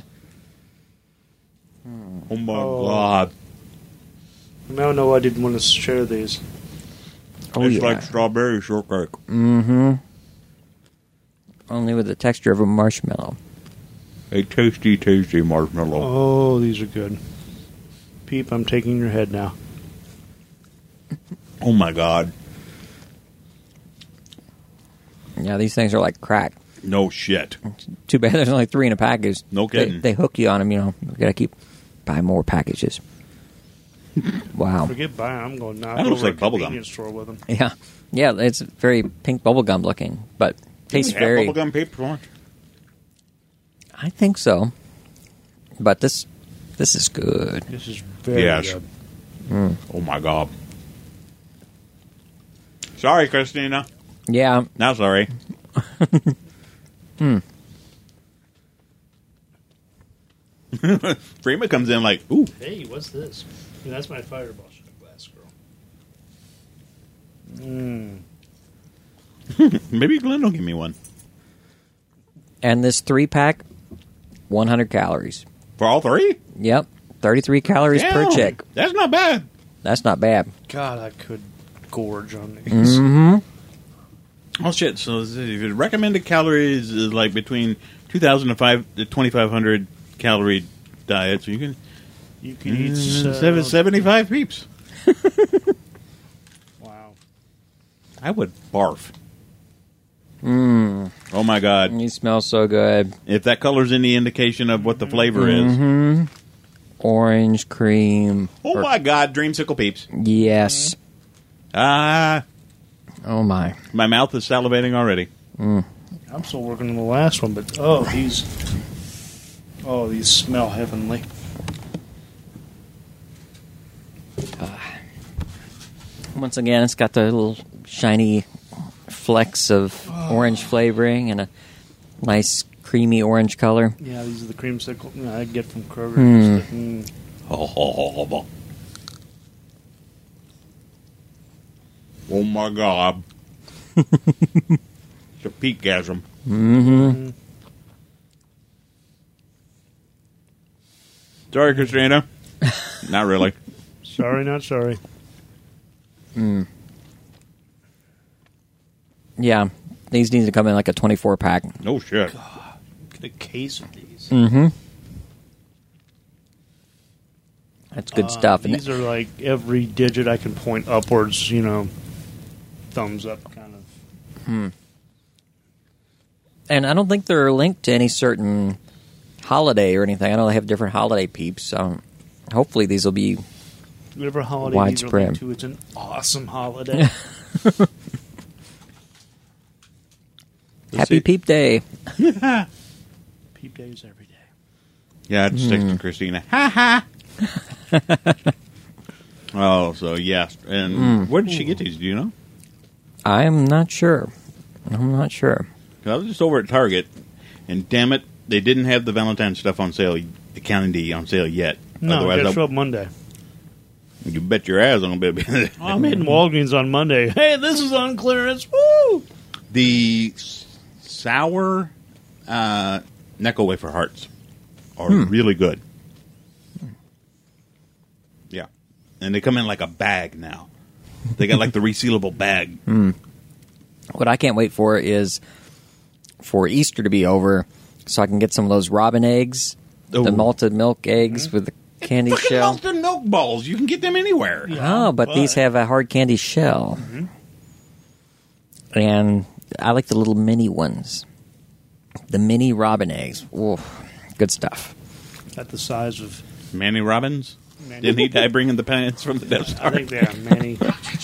Oh, my Oh. God. Now I know I didn't want to share these. Oh it's yeah. like strawberry shortcake. Mm-hmm. Only with the texture of a marshmallow. A tasty, tasty marshmallow. Oh, these are good. Peep, I'm taking your head now. Oh, my God. Yeah, these things are like crack. No shit. Too bad there's only three in a package. No They, kidding. they hook you on them, you know. You gotta keep buying more packages. Wow. Forget buying. I'm going now. That looks over like a bubble gum. convenience store with them. Yeah. Yeah, it's very pink bubblegum looking, but tastes Have very... bubblegum paper lunch. I think so. But this this is good. This is very Yes. good. Oh, my God. Sorry, Christina. Yeah. Now sorry. Hmm. Freema comes in like, ooh. Hey, what's this? Yeah, that's my fireball shot glass, girl. Mm. Maybe Glenn will give me one. And this three pack, one hundred calories. For all three? Yep. thirty-three calories per Damn, chick. That's not bad. That's not bad. God, I could gorge on these. Mm-hmm. Oh, shit. So the recommended calories is like between two thousand and five to twenty-five hundred calorie diet. So you can You can eat Mm, uh, seven, seventy-five peeps. Wow. I would barf. Mmm. Oh, my God. You smell so good. If that color's any indication of what the flavor is. Mm-hmm. Orange cream. Oh, Or- my God. Dreamsicle peeps. Yes. Ah, Oh, my. my mouth is salivating already. Mm. I'm still working on the last one, but oh, these. Oh, these smell heavenly. Once again, it's got the little shiny flecks of orange flavoring and a nice creamy orange color. Yeah, these are the creamsicle you know, I get from Kroger. Hmm. Mm. Oh, oh my God. It's a peak-gasm. Mm-hmm. Sorry, Christina. Not really. Sorry, not sorry. Mm. Yeah, these need to come in like a twenty-four pack. No shit. God, get a case of these. Mm-hmm. That's good Uh, stuff. And These are like every digit I can point upwards, you know, thumbs up kind of. Hmm. And I don't think they're linked to any certain holiday or anything. I know they have different holiday peeps, so hopefully these will be Whatever holiday widespread. these are linked to, it's an awesome holiday. Happy see. Peep Day. Peep days every day. Yeah, it's texting Christina. Ha ha. Oh, so yes. And Mm. where did she get these? Do you know? I'm not sure. I'm not sure. 'Cause I was just over at Target, and damn it, they didn't have the Valentine's stuff on sale, the candy on sale yet. No, Otherwise, gotta I- show up Monday. you bet your ass I'm gonna be. Oh, I'm hitting Walgreens on Monday. Hey, this is on clearance. Woo! The s- sour uh, Necco wafer hearts are Hmm. really good. Yeah, and they come in like a bag now. They got like the resealable bag. Hmm. What I can't wait for is for Easter to be over so I can get some of those robin eggs, Ooh. the malted milk eggs with the candy Fucking shell. malted milk balls. You can get them anywhere. Oh, but, these have a hard candy shell. And I like the little mini ones. The mini robin eggs. Ooh, good stuff. At the size of. Manny Robbins. Manny. Didn't he die bringing the pants from the Death Star? I think they are many.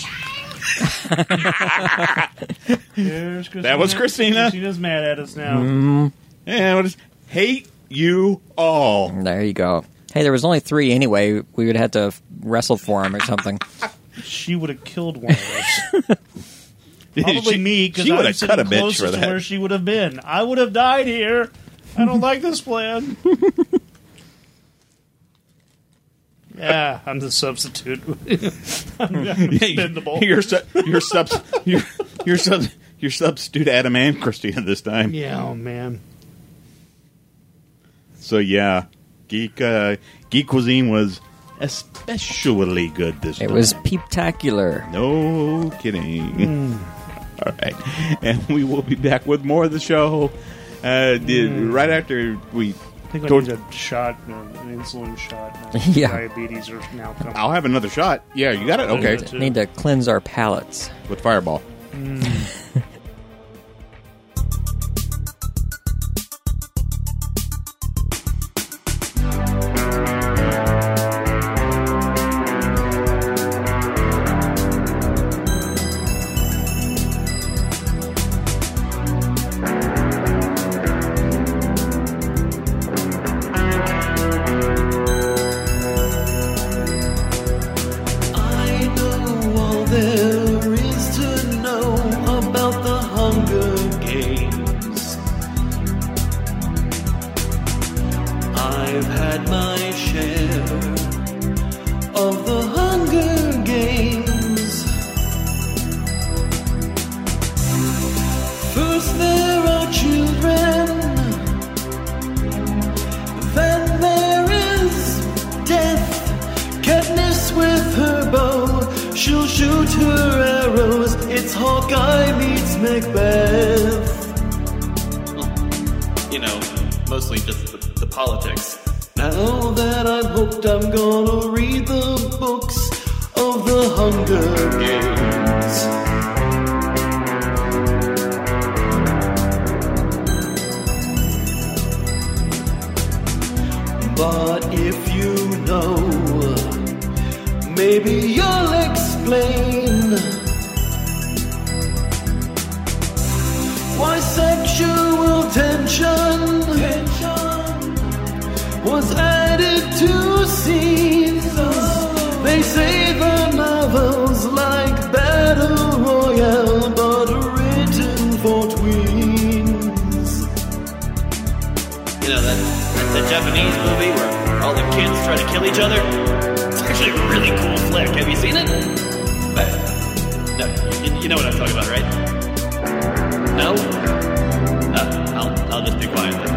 Here's Christina. That was Christina. Christina's mad at us now. Mm, Yeah, what is hate you all. there you go. Hey, there was only three anyway. We would have to wrestle for them or something. She would have killed one of us. Probably She- me, because she I would was have cut a sitting bitch closest for to that. where she would have been. I would have died here. I don't like this plan. Yeah, I'm the substitute. I'm, I'm expendable. You're su- you're sub you're you're sub you're substitute Adam and Christina this time. Yeah, oh man. So yeah, geek uh, geek cuisine was especially good this It time. was peeptacular. No kidding. All right, and we will be back with more of the show uh, the, right after we. I think I go- need a shot, uh, an insulin shot. My Yeah. Diabetes are now coming. I'll have another shot. Yeah, you got it. Okay, Too. Need to cleanse our palates. with Fireball. I know all there is to know about the Hunger Games. I've had my share of the Hunger Games. First there are children, then there is death. Katniss with her bow, she'll shoot her arrows. It's Hawkeye meets Macbeth. You know, mostly just the, the politics. Now that I'm hooked, I'm gonna read the books of the Hunger Games. But if you know, maybe you'll explain why sexual tension, was added to scenes. They say the novels like Battle Royale, but written You know, that, that, that Japanese movie where all the kids try to kill each other? It's actually a really cool flick. Have you seen it? But, no, you, you know what I'm talking about, right? No? Uh, I'll, I'll just be quiet then.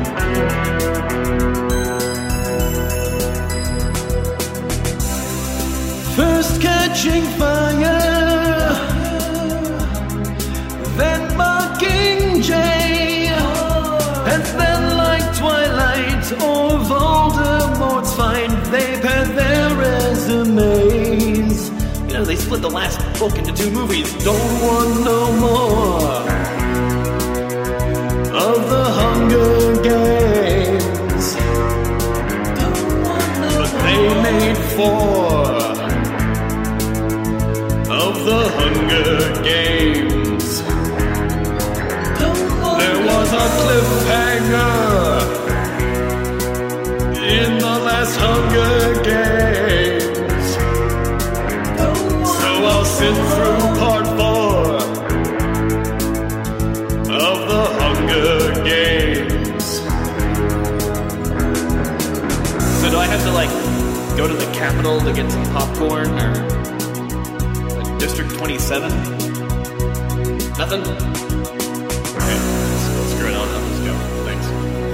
First catching fire, then Mockingjay, and then like Twilight or Voldemort's find, they pad their resumes. You know, they split the last book into two movies. Don't want no more of the Hunger Games, but they made four of the Hunger Games. There was a cliffhanger in the last Hunger Games, so I'll sit through part four of the Hunger Games. So do I have to, like, go to the Capitol to get some popcorn, or District twenty-seven? Nothing? Okay, let's, screw it, I'll, I'll just go. Thanks.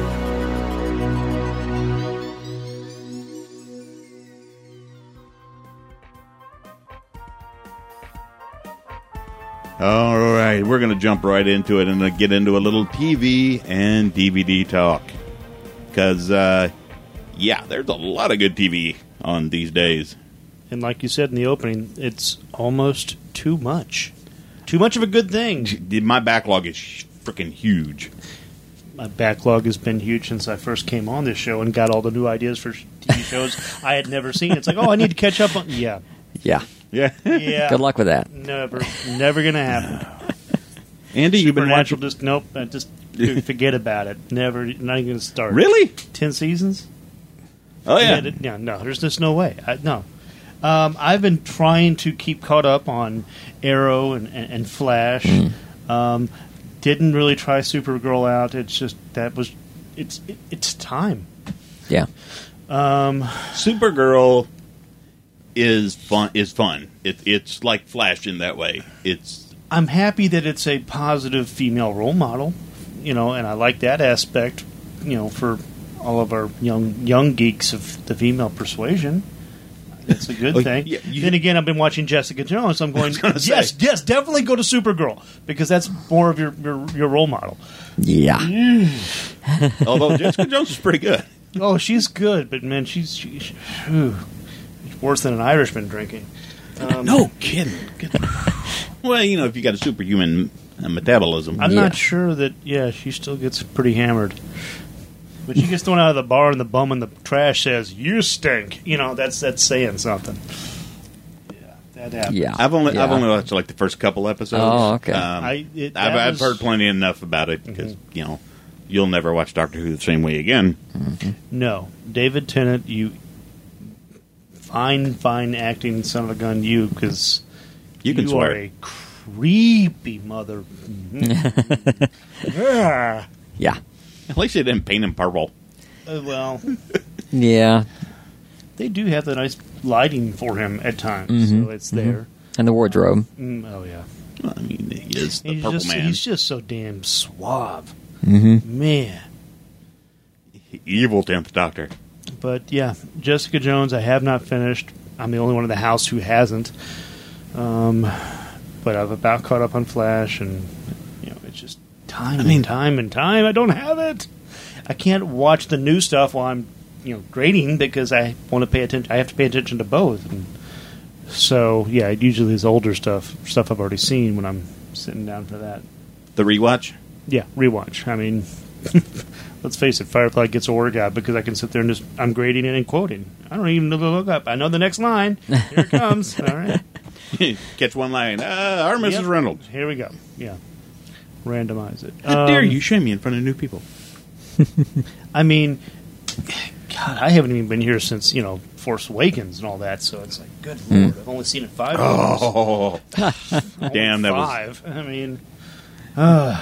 All right, we're going to jump right into it and uh, get into a little T V and D V D talk. Because, uh, yeah, there's a lot of good T V on these days. And like you said in the opening, it's almost too much. Too much of a good thing. My backlog is freaking huge. My backlog has been huge since I first came on this show and got all the new ideas for T V shows I had never seen. It's like, oh, I need to catch up on... Yeah. Yeah. Yeah. Yeah. Good luck with that. Never. Never going to happen. Andy, you've been Supernatural, watching... just, nope, I just dude, forget about it. Never, not even going to start. Really? Ten seasons? Oh, yeah. Yeah, yeah no, there's just no way. I, no. Um, I've been trying to keep caught up on Arrow and, and, and Flash. Mm. Um, didn't really try Supergirl out. It's just, that was, it's it, it's time. Yeah. Um, Supergirl is fun. Is fun. It, it's like Flash in that way. It's. I'm happy that it's a positive female role model, you know, and I like that aspect, you know, for all of our young young geeks of the female persuasion. It's a good oh, thing. Yeah, you, then again, I've been watching Jessica Jones. I'm going, yes, say. yes, definitely go to Supergirl because that's more of your your, your role model. Yeah. Although Jessica Jones is pretty good. Oh, she's good, but man, she's she, she, whew, worse than an Irishman drinking. Um, no kidding. Well, you know, if you got a superhuman metabolism, I'm yeah. not sure that. Yeah, she still gets pretty hammered. But she gets thrown out of the bar and the bum in the trash says, "You stink." You know, that's that's saying something. Yeah, that happens. Yeah. I've only yeah. I've only watched like the first couple episodes. Oh, okay. Um, I, it, I've, that I've was- heard plenty enough about it because Mm-hmm. you know you'll never watch Doctor Who the same way again. Mm-hmm. No, David Tennant, you fine, fine acting son of a gun, you because You can swear. are a creepy mother. yeah. Yeah. At least they didn't paint him purple. Uh, well, Yeah. they do have the nice lighting for him at times, Mhm. so it's there. And the wardrobe. Mm, oh yeah, I mean, he is the he's purple just man. he's just so damn suave, Mm-hmm. man. Evil tenth Doctor. But yeah, Jessica Jones, I have not finished. I'm the only one in the house who hasn't. Um, but I've about caught up on Flash, and you know, it's just time I mean- and time and time. I don't have it. I can't watch the new stuff while I'm, you know, grading because I want to pay attention. I have to pay attention to both. And so yeah, it usually is older stuff, stuff I've already seen when I'm sitting down for that. The rewatch. Yeah, rewatch. I mean, let's face it, Firefly gets a workout because I can sit there and just, I'm grading it and quoting. I don't even know the look up. I know the next line. Here it comes. All right. Catch one line. Uh, our Missus Yep. Reynolds. Here we go. Yeah. Randomize it. How dare Um, you shame me in front of new people? I mean, God, I haven't even been here since, you know, Force Awakens and all that, so it's like, good Lord, I've only seen it five times. Oh, Only damn, that was- five. I mean, uh,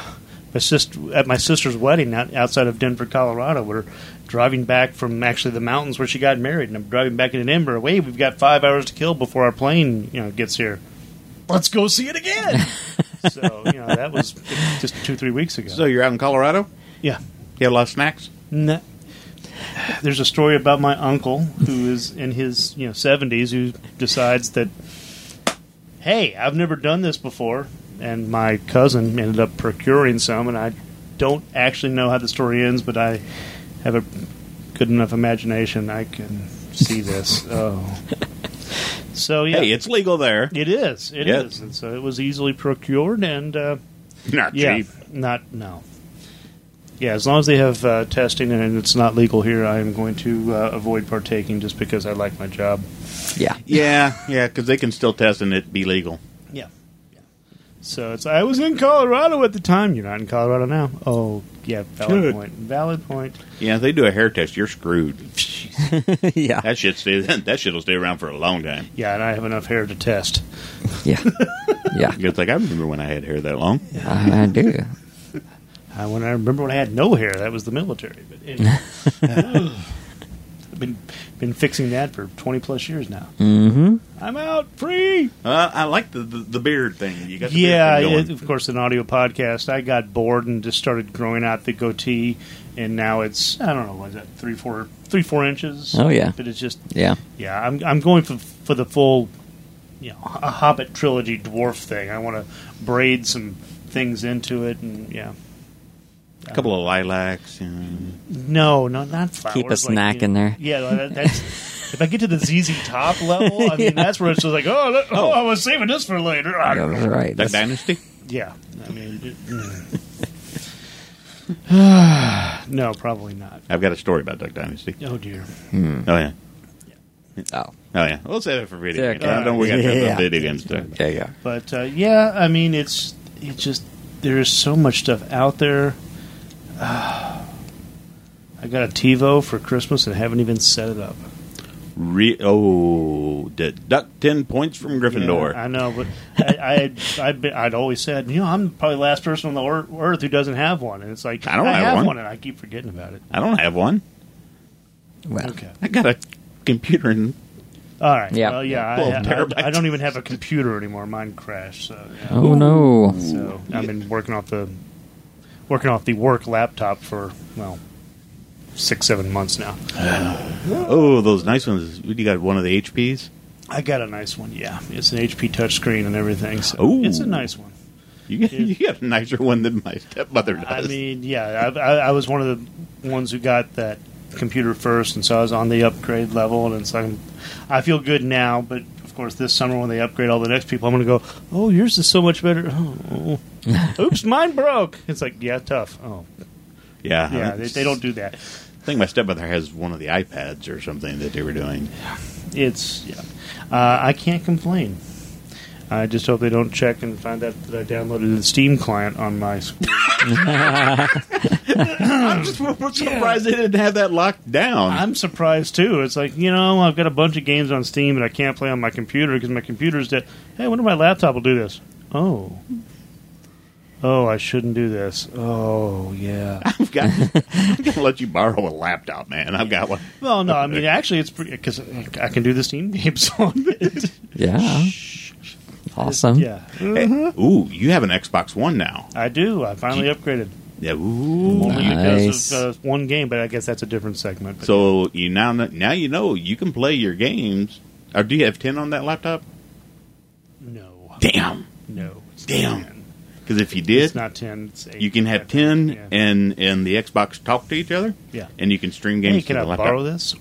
my sister at my sister's wedding out, outside of Denver, Colorado. We're driving back from actually the mountains where she got married, and I'm driving back into Denver. Wait, we've got five hours to kill before our plane, you know, gets here. Let's go see it again. So, you know, that was just two, three weeks ago. So you're out in Colorado? Yeah. You have a lot of snacks? No. There's a story about my uncle who is in his, you know, seventies who decides that, hey, I've never done this before. And my cousin ended up procuring some, and I don't actually know how the story ends, but I have a good enough imagination. I can see this. Oh. So, yeah. Hey, it's legal there. It is. It Yes. is. And so it was easily procured, and uh, Not yeah, cheap. not no. Yeah, as long as they have uh, testing and it's not legal here, I am going to uh, avoid partaking just because I like my job. Yeah. Yeah, yeah, because they can still test and it be legal. Yeah. yeah. So it's. I was in Colorado at the time. You're not in Colorado now. Oh, yeah. Valid Good. point. Valid point. Yeah, if they do a hair test, you're screwed. Yeah. That shit stay, that shit will stay around for a long time. Yeah, and I have enough hair to test. Yeah. Yeah. It's like, I remember when I had hair that long. I do. I, when I remember when I had no hair, that was the military. But anyway, I've been been fixing that for twenty plus years now. Mm-hmm. I'm out free. Uh, I like the, the the beard thing. You got the Yeah, beard thing going. it, of course, an audio podcast. I got bored and just started growing out the goatee, and now it's I don't know, what is that three, four, three, four inches? Oh, yeah. But it's just Yeah. yeah. I'm I'm going for for the full, you know, a Hobbit trilogy dwarf thing. I want to braid some things into it, and yeah. A couple of lilacs. You know. No, no, not flowers. Keep a like, snack you know, in there. Yeah, that, that's. If I get to the Z Z Top level, I mean, Yeah. that's where it's just like, oh, look, oh, Oh. I was saving this for later. I don't Yeah, know. right. Duck That's- Dynasty? Yeah, I mean, it, no, probably not. I've got a story about Duck Dynasty. Oh dear. Hmm. Oh, yeah. Oh. Oh, yeah. We'll save it for video Okay. games. I don't we got to Yeah. yeah. video games too. Okay, yeah. But uh, yeah, I mean, it's it's just there's so much stuff out there. Uh, I got a TiVo for Christmas and haven't even set it up. Re- oh, deduct ten points from Gryffindor. Yeah, I know, but I, I had, I'd, been, I'd always said, you know, I'm probably the last person on the ear- earth who doesn't have one, and it's like I don't have have one. one, and I keep forgetting about it. I don't have one. Well, Okay, I got a computer and all right. Yeah. Well, yeah, Well, I, I, terabytes. I don't even have a computer anymore. Mine crashed. So, yeah. oh, no. so I've been working off the working off the work laptop for well six, seven months now. oh, those nice ones. You got one of the H Ps? I got a nice one. Yeah, it's an H P touchscreen and everything. So Ooh. it's a nice one. You got, you got a nicer one than my stepmother does. I mean, yeah, I, I, I was one of the ones who got that computer first, and so I was on the upgrade level, and it's like I feel good now. But of course, this summer when they upgrade all the next people, I'm going to go, "Oh, yours is so much better." Oh, oops, mine broke. It's like, yeah, tough. Oh, yeah, yeah, they, they don't do that. I think my stepmother has one of the iPads or something that they were doing. It's yeah, uh, I can't complain. I just hope they don't check and find out that I downloaded the Steam client on my school. I'm just surprised they didn't have that locked down. I'm surprised too. It's like, you know, I've got a bunch of games on Steam and I can't play on my computer because my computer's dead. Hey, I wonder if my laptop will do this. Oh. Oh, I shouldn't do this. Oh, yeah. I've got. I'm gonna let you borrow a laptop, man. I've got one. Well, no, I mean, actually, it's because I can do the Steam games on it. Yeah. Awesome. Yeah. Hey, ooh, you have an Xbox One now. I do. I finally upgraded. Yeah. Ooh. Only Nice. because of uh, one game, but I guess that's a different segment. But So you now kn- now you know you can play your games. Or do you have ten on that laptop? no. Damn. No. It's Damn. Not ten. Because if you It's did, not ten. It's eight. you can have ten Yeah. and and the Xbox talk to each other. Yeah. And you can stream games Hey, to can the I laptop. borrow this?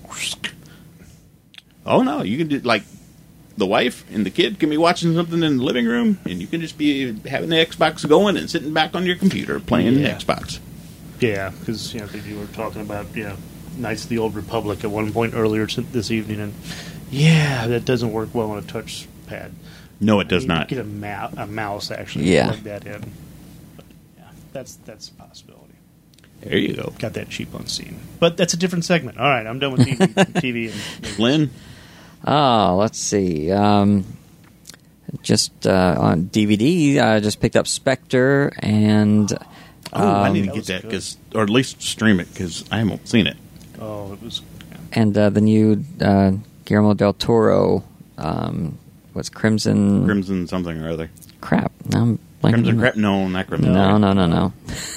Oh no, you can do like the wife and the kid can be watching something in the living room, and you can just be having the Xbox going and sitting back on your computer playing Yeah. the Xbox. Yeah, because you know you were talking about yeah, Knights of the Old Republic at one point earlier t- this evening, and yeah, that doesn't work well on a touch pad. No, it I does need not. to get a, mou- a mouse actually. Yeah. Plug that in. But, yeah, that's that's a possibility. There you go, Got that cheap on Steam, but that's a different segment. All right, I'm done with T V. T V and Lynn. Oh, let's see. Um, just uh, on D V D, I just picked up Spectre, and Oh, I need to That get was that, good. cause, or at least stream it, because I haven't seen it. Oh, it was. And uh, the new uh, Guillermo del Toro, um, what's Crimson? Crimson something or other. Crap. Now I'm blanking Crimson on Crap? No, not Crimson. No, no, no, no.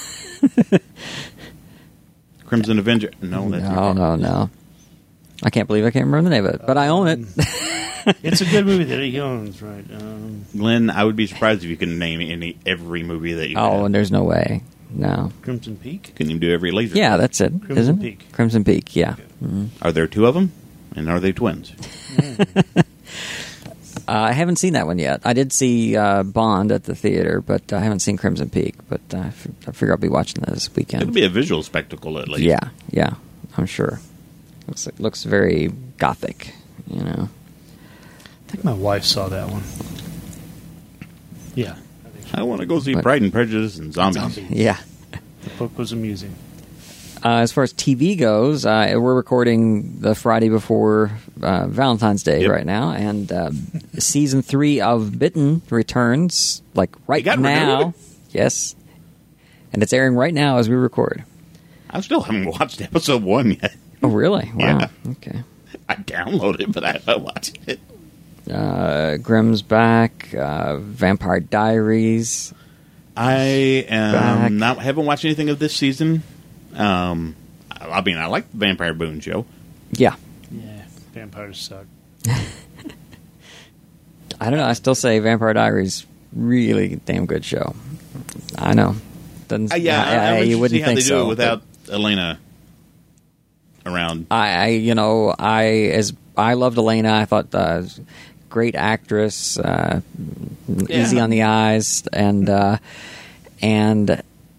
Crimson Avenger. No, that's No, not no, no. I can't believe I can't remember the name of it, but I own it. It's a good movie that he owns, right? Um, Glenn, I would be surprised if you can name any every movie that you Oh, have. and there's no way. No. Crimson Peak. Can you do every laser? Yeah, that's it. Crimson isn't it? Peak. Crimson Peak, yeah. Are there two of them? And are they twins? Uh, I haven't seen that one yet. I did see uh, Bond at the theater, but I haven't seen Crimson Peak. But uh, I f- I figure I'll be watching that this weekend. It'll be a visual spectacle at least. Yeah, yeah, I'm sure. Looks like, looks very gothic, you know. I think my wife saw that one. Yeah. I think so. I want to go see But- Pride and Prejudice and Zombies. Zombies. Yeah. The book was amusing. Uh, as far as T V goes, uh, we're recording the Friday before uh, Valentine's Day Yep. right now, and uh, season three of Bitten returns like right It got now. renewed? Yes, and it's airing right now as we record. I still haven't watched episode one yet. Oh, really? Wow. Yeah. Okay. I downloaded it, but I haven't watched it. Uh, Grimm's back. Uh, Vampire Diaries. I Back. um, not haven't watched anything of this season. Um, I, I mean, I like the Vampire Boone show. Yeah. Yeah. Vampires suck. I don't know. I still say Vampire Diaries really damn good show. I know. Doesn't, Uh, yeah, I, I'm you interested to wouldn't see how think they do so, it without Elena around. I, I, you know, I as I loved Elena. I thought uh, great actress, uh, easy on the eyes, and uh, and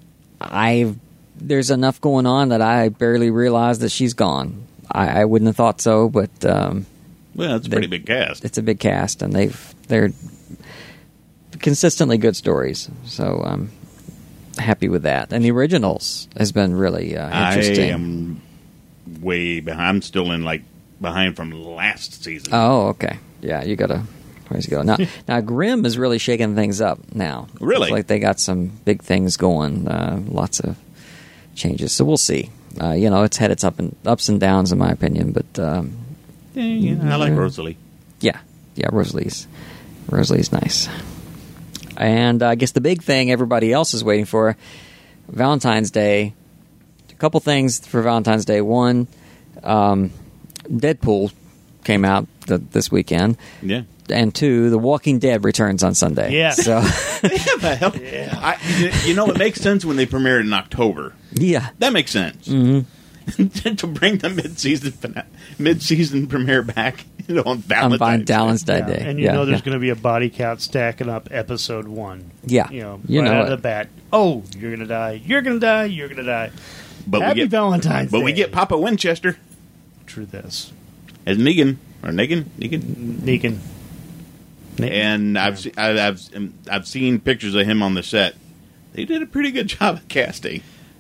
I there's enough going on that I barely realized that she's gone. I, I wouldn't have thought so, but um, Well, it's a they- pretty big cast. it's a big cast, and they've they're consistently good stories. So I'm happy with that. And the originals has been really uh, I interesting. am way behind. I'm still in like behind from last season. Oh, okay. Yeah, you gotta ways to go. Now, now Grimm is really shaking things up now. Really? It's like they got some big things going. Uh, lots of changes. So we'll see. Uh, you know, it's had its up and ups and downs, in my opinion. But um, Yeah, I like Rosalie. yeah, yeah, Rosalie's Rosalie's nice. And uh, I guess the big thing everybody else is waiting for, Valentine's Day. A couple things for Valentine's Day. One, um, Deadpool came out th- this weekend. Yeah. And two, The Walking Dead returns on Sunday. Yeah. So, Yeah, the hell? I, you- you know, it makes sense when they premiere it in October. yeah. That makes sense. Mm-hmm. To bring the mid-season fina- mid-season premiere back, you know, on On Valentine's Valentine's Day. Day. Yeah, Day. and you yeah, know there's yeah. going to be a body count stacking up episode one. Yeah. You know, You right know out of it. the bat. Oh, you're going to die. You're going to die. You're going to die. But Happy we get Valentine's But Day. we get Papa Winchester True this. as Negan or Negan, Negan, Negan. Negan. and I've se- I- I've I've seen pictures of him on the set. They did a pretty good job of casting.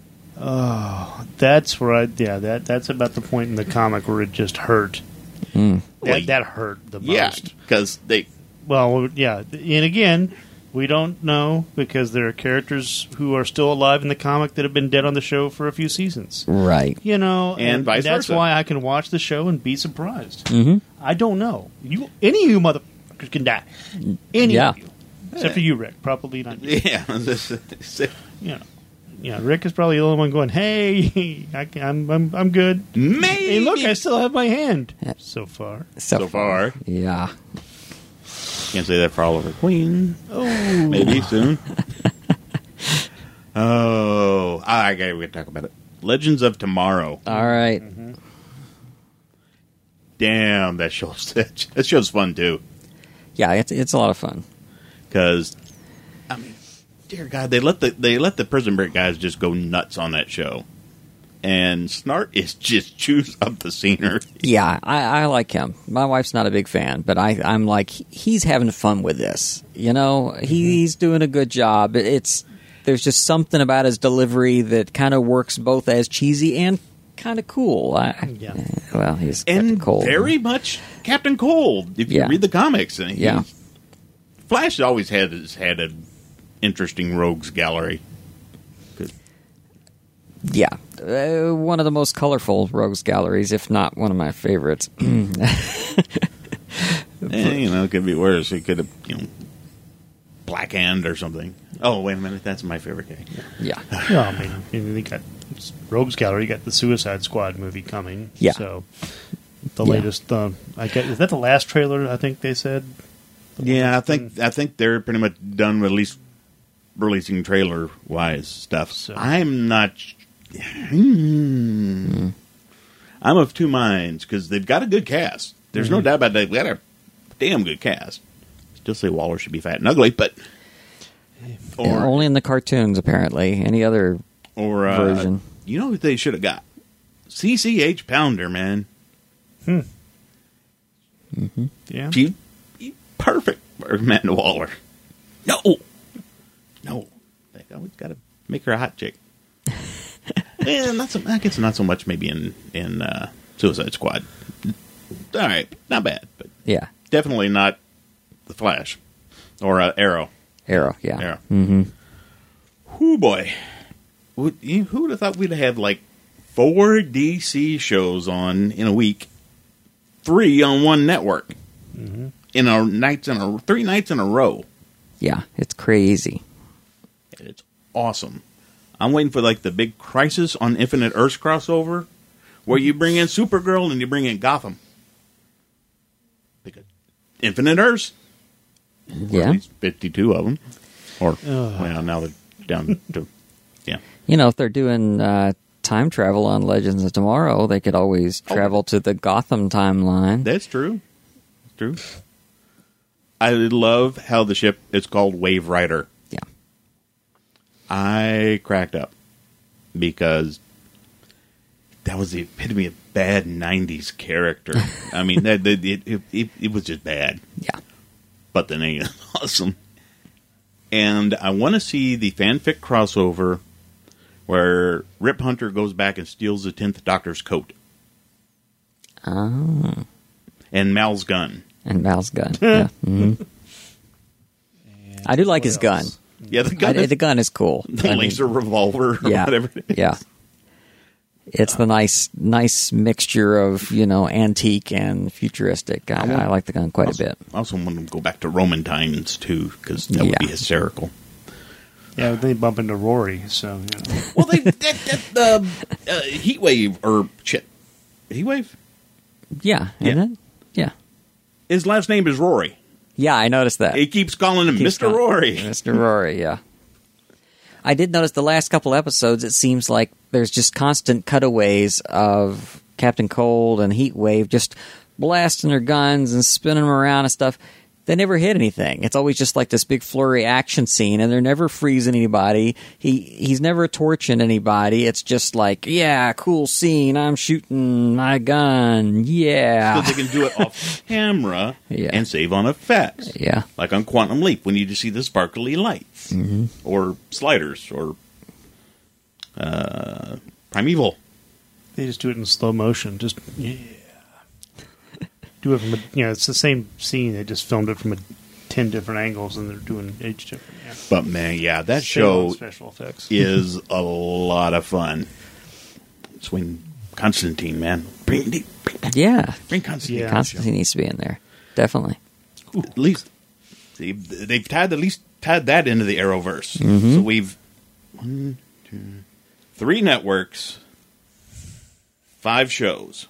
Oh, that's where I, yeah, that that's about the point in the comic where it just hurt. Mm. Well, That, that hurt the Yeah, most. because they Well, yeah, and again, we don't know because there are characters who are still alive in the comic that have been dead on the show for a few seasons. Right. You know, And vice that's versa. why I can watch the show and be surprised. Mm-hmm. I don't know. You, any of you motherfuckers can die. Any Yeah. of you, except for you, Rick. Probably not. You. yeah. You know, yeah. Rick is probably the only one going, "Hey, I can, I'm, I'm, I'm good." Maybe Hey, look, I still have my hand. Yeah. So far. So, So far. Yeah. Can't say that for Oliver Queen. Oh, Maybe soon. Oh, I gotta we gotta talk about it. Legends of Tomorrow. All right. Damn, that show's that show's fun too. Yeah, it's it's a lot of fun. Because, I mean, dear God, they let the they let the Prison Break guys just go nuts on that show, and Snart is just chews up the scenery. Yeah, I, I like him. My wife's not a big fan, but I, I'm like, he's having fun with this. You know, Mm-hmm. he's doing a good job. It- It's there's just something about his delivery that kind of works both as cheesy and kind of cool. I, Yeah. eh, well, he's And Captain Cold. very much Captain Cold. If you Yeah. read the comics, and he- Yeah. Flash always had has had an interesting rogues gallery. Yeah, uh, one of the most colorful rogues galleries, if not one of my favorites. Eh, you know, it could be worse. It could have, you know, Black Hand or something. Oh, wait a minute. That's my favorite game. Yeah. Well, I mean, you got Rogues Gallery, you got the Suicide Squad movie coming. Yeah. So, the Yeah. latest, uh, I guess, is that the last trailer, I think they said? The Yeah, I one think I think they're pretty much done with at least releasing trailer wise stuff. So- I'm not. Hmm. I'm of two minds because they've got a good cast. There's no doubt about that. They got a damn good cast. Still say Waller should be fat and ugly, but or Yeah, only in the cartoons, apparently. Any other or uh, version. You know what they should have got? C C H Pounder, man. Hmm. Mm-hmm. Yeah. She, she perfect for Amanda Waller. No, no, I always got to make her a hot chick. Yeah, not so. I guess not so much. Maybe in in uh, Suicide Squad. All right, not bad, but Yeah. definitely not the Flash or uh, Arrow. Arrow, yeah. Arrow. Mm-hmm. Whoo boy, would you, who would have thought we'd have like four D C shows on in a week, three on one network, Mm-hmm. in a nights in a three nights in a row. Yeah, it's crazy. It's awesome. I'm waiting for like the big Crisis on Infinite Earths crossover, where you bring in Supergirl and you bring in Gotham. Because Infinite Earths, or at Yeah. least fifty-two of them, or well, now they're down to yeah. You know, if they're doing uh, time travel on Legends of Tomorrow, they could always Oh. travel to the Gotham timeline. That's true. True. I love how the ship is called Wave Rider. Yeah. I cracked up because that was the epitome of bad nineties character. I mean, that, that it, it, it, it was just bad. Yeah. But the name is awesome. And I want to see the fanfic crossover where Rip Hunter goes back and steals the tenth Doctor's coat. Oh. And Mal's gun. And Val's gun. Yeah. hmm I do like his gun. else? Yeah, the I, gun is the gun is cool. the I mean, laser revolver or yeah. whatever it is. Yeah. It's the nice, nice mixture of, you know, antique and futuristic. I, I like the gun quite also, a bit. I also want to go back to Roman times, too, because that would Yeah. be hysterical. Yeah, they bump into Rory, so, you know. Well, they that, that um, uh, Heatwave, or shit, Heatwave? Yeah. Yeah. Isn't it? Yeah. His last name is Rory. Yeah, I noticed that. He keeps calling him Keeps Mister going. Rory. Mister Rory, yeah. I did notice the last couple episodes, it seems like there's just constant cutaways of Captain Cold and Heatwave just blasting their guns and spinning them around and stuff. They never hit anything. It's always just like this big flurry action scene, and they're never freezing anybody. He He's never torching anybody. It's just like, yeah, cool scene. I'm shooting my gun. Yeah. So they can do it off camera Yeah. and save on effects. Yeah. Like on Quantum Leap, when you just see the sparkly lights. Mm-hmm. Or sliders, or uh, Primeval. They just do it in slow motion. Just, yeah. Do it from a, you know, it's the same scene. They just filmed it from a, ten different angles, and they're doing each different. Yeah. But man, yeah, that Same show on special effects. is a lot of fun. Swing Constantine, man. Bring, bring, Yeah. bring Constantine. Yeah. on the show. Constantine needs to be in there. Definitely. At least they've, they've tied at least tied that into the Arrowverse. Mm-hmm. So we've one, two, three networks, five shows.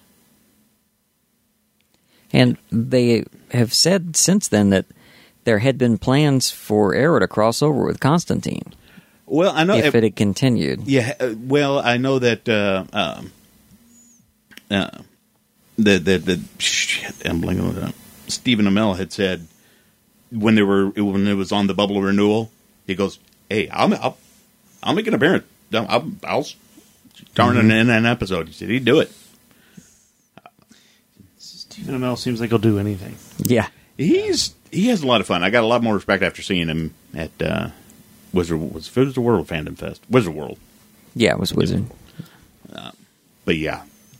And they have said since then that there had been plans for Arrow to cross over with Constantine Well, I know. if it had continued. Yeah, uh, well, I know that uh, um, uh, the the the shit. I'm blanking on it. Stephen Amell had said when they were when it was on the bubble renewal, he goes, "Hey, I'll I'll, I'll make an appearance. I'll, I'll darn Mm-hmm. it in an episode." He said he'd do it. Stephen Amell seems like he'll do anything. Yeah. He's he has a lot of fun. I got a lot more respect after seeing him at uh, Wizard was Wizard World Fandom Fest, Wizard World. Yeah, it was Wizard. But yeah,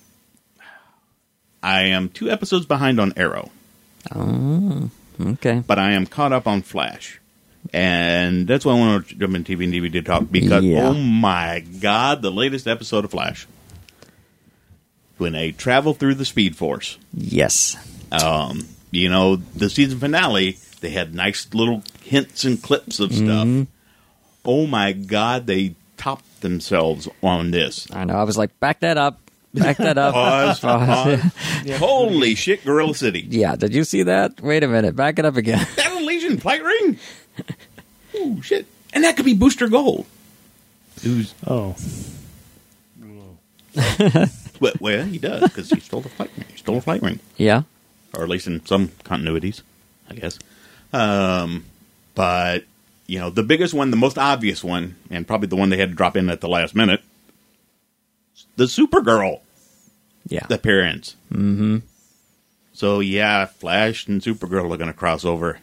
I am two episodes behind on Arrow. Oh, okay. But I am caught up on Flash. And that's why I want to jump in T V and D V D talk because, Yeah. oh my God, the latest episode of Flash. When they travel through the Speed Force. Yes. Um, you know, the season finale, they had nice little hints and clips of stuff. Mm-hmm. Oh my God, they topped themselves on this. I know. I was like, back that up. Back that up. Pause, pause. Holy shit, Gorilla City. Yeah, did you see that? Wait a minute. Back it up again. That Legion flight ring? Oh, shit. And that could be Booster Gold. Who's, Oh. well, well, he does, because he stole the flight ring. He stole a flight ring. Yeah. Or at least in some continuities, I guess. Um, but, you know, the biggest one, the most obvious one, and probably the one they had to drop in at the last minute, the Supergirl Yeah. appearance. Mm-hmm. So, yeah, Flash and Supergirl are going to cross over.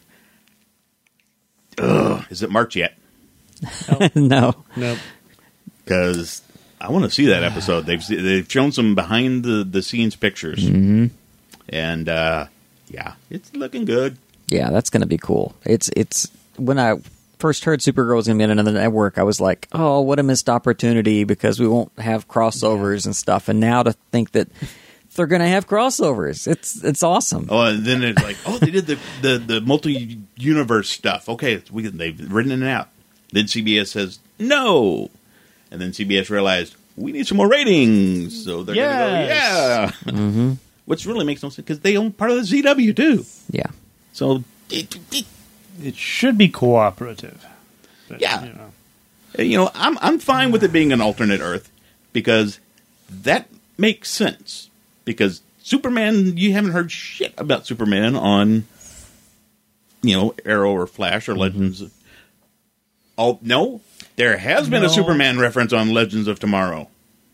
Ugh, is it March yet? No. Nope. Because I want to see that episode. They've they've shown some behind the, the scenes pictures. Mm-hmm. And, uh, yeah, it's looking good. Yeah, that's going to be cool. It's it's when I first heard Supergirl was going to be in another network, I was like, oh, what a missed opportunity because we won't have crossovers and stuff. And now to think that they're going to have crossovers, it's it's awesome. Oh, and then it's like, oh, they did the, the, the multi-universe stuff. Okay, we, they've written it out. Then C B S says, no. And then C B S realized, we need some more ratings. So they're Yes. going to go, yeah. Mm-hmm. Which really makes no sense because they own part of the Z W, too. Yeah. So, it, it, It should be cooperative. But, Yeah. You know. you know, I'm I'm fine with it being an alternate Earth because that makes sense. Because Superman, you haven't heard shit about Superman on, you know, Arrow or Flash or Legends. Oh, no, there has been No. a Superman reference on Legends of Tomorrow.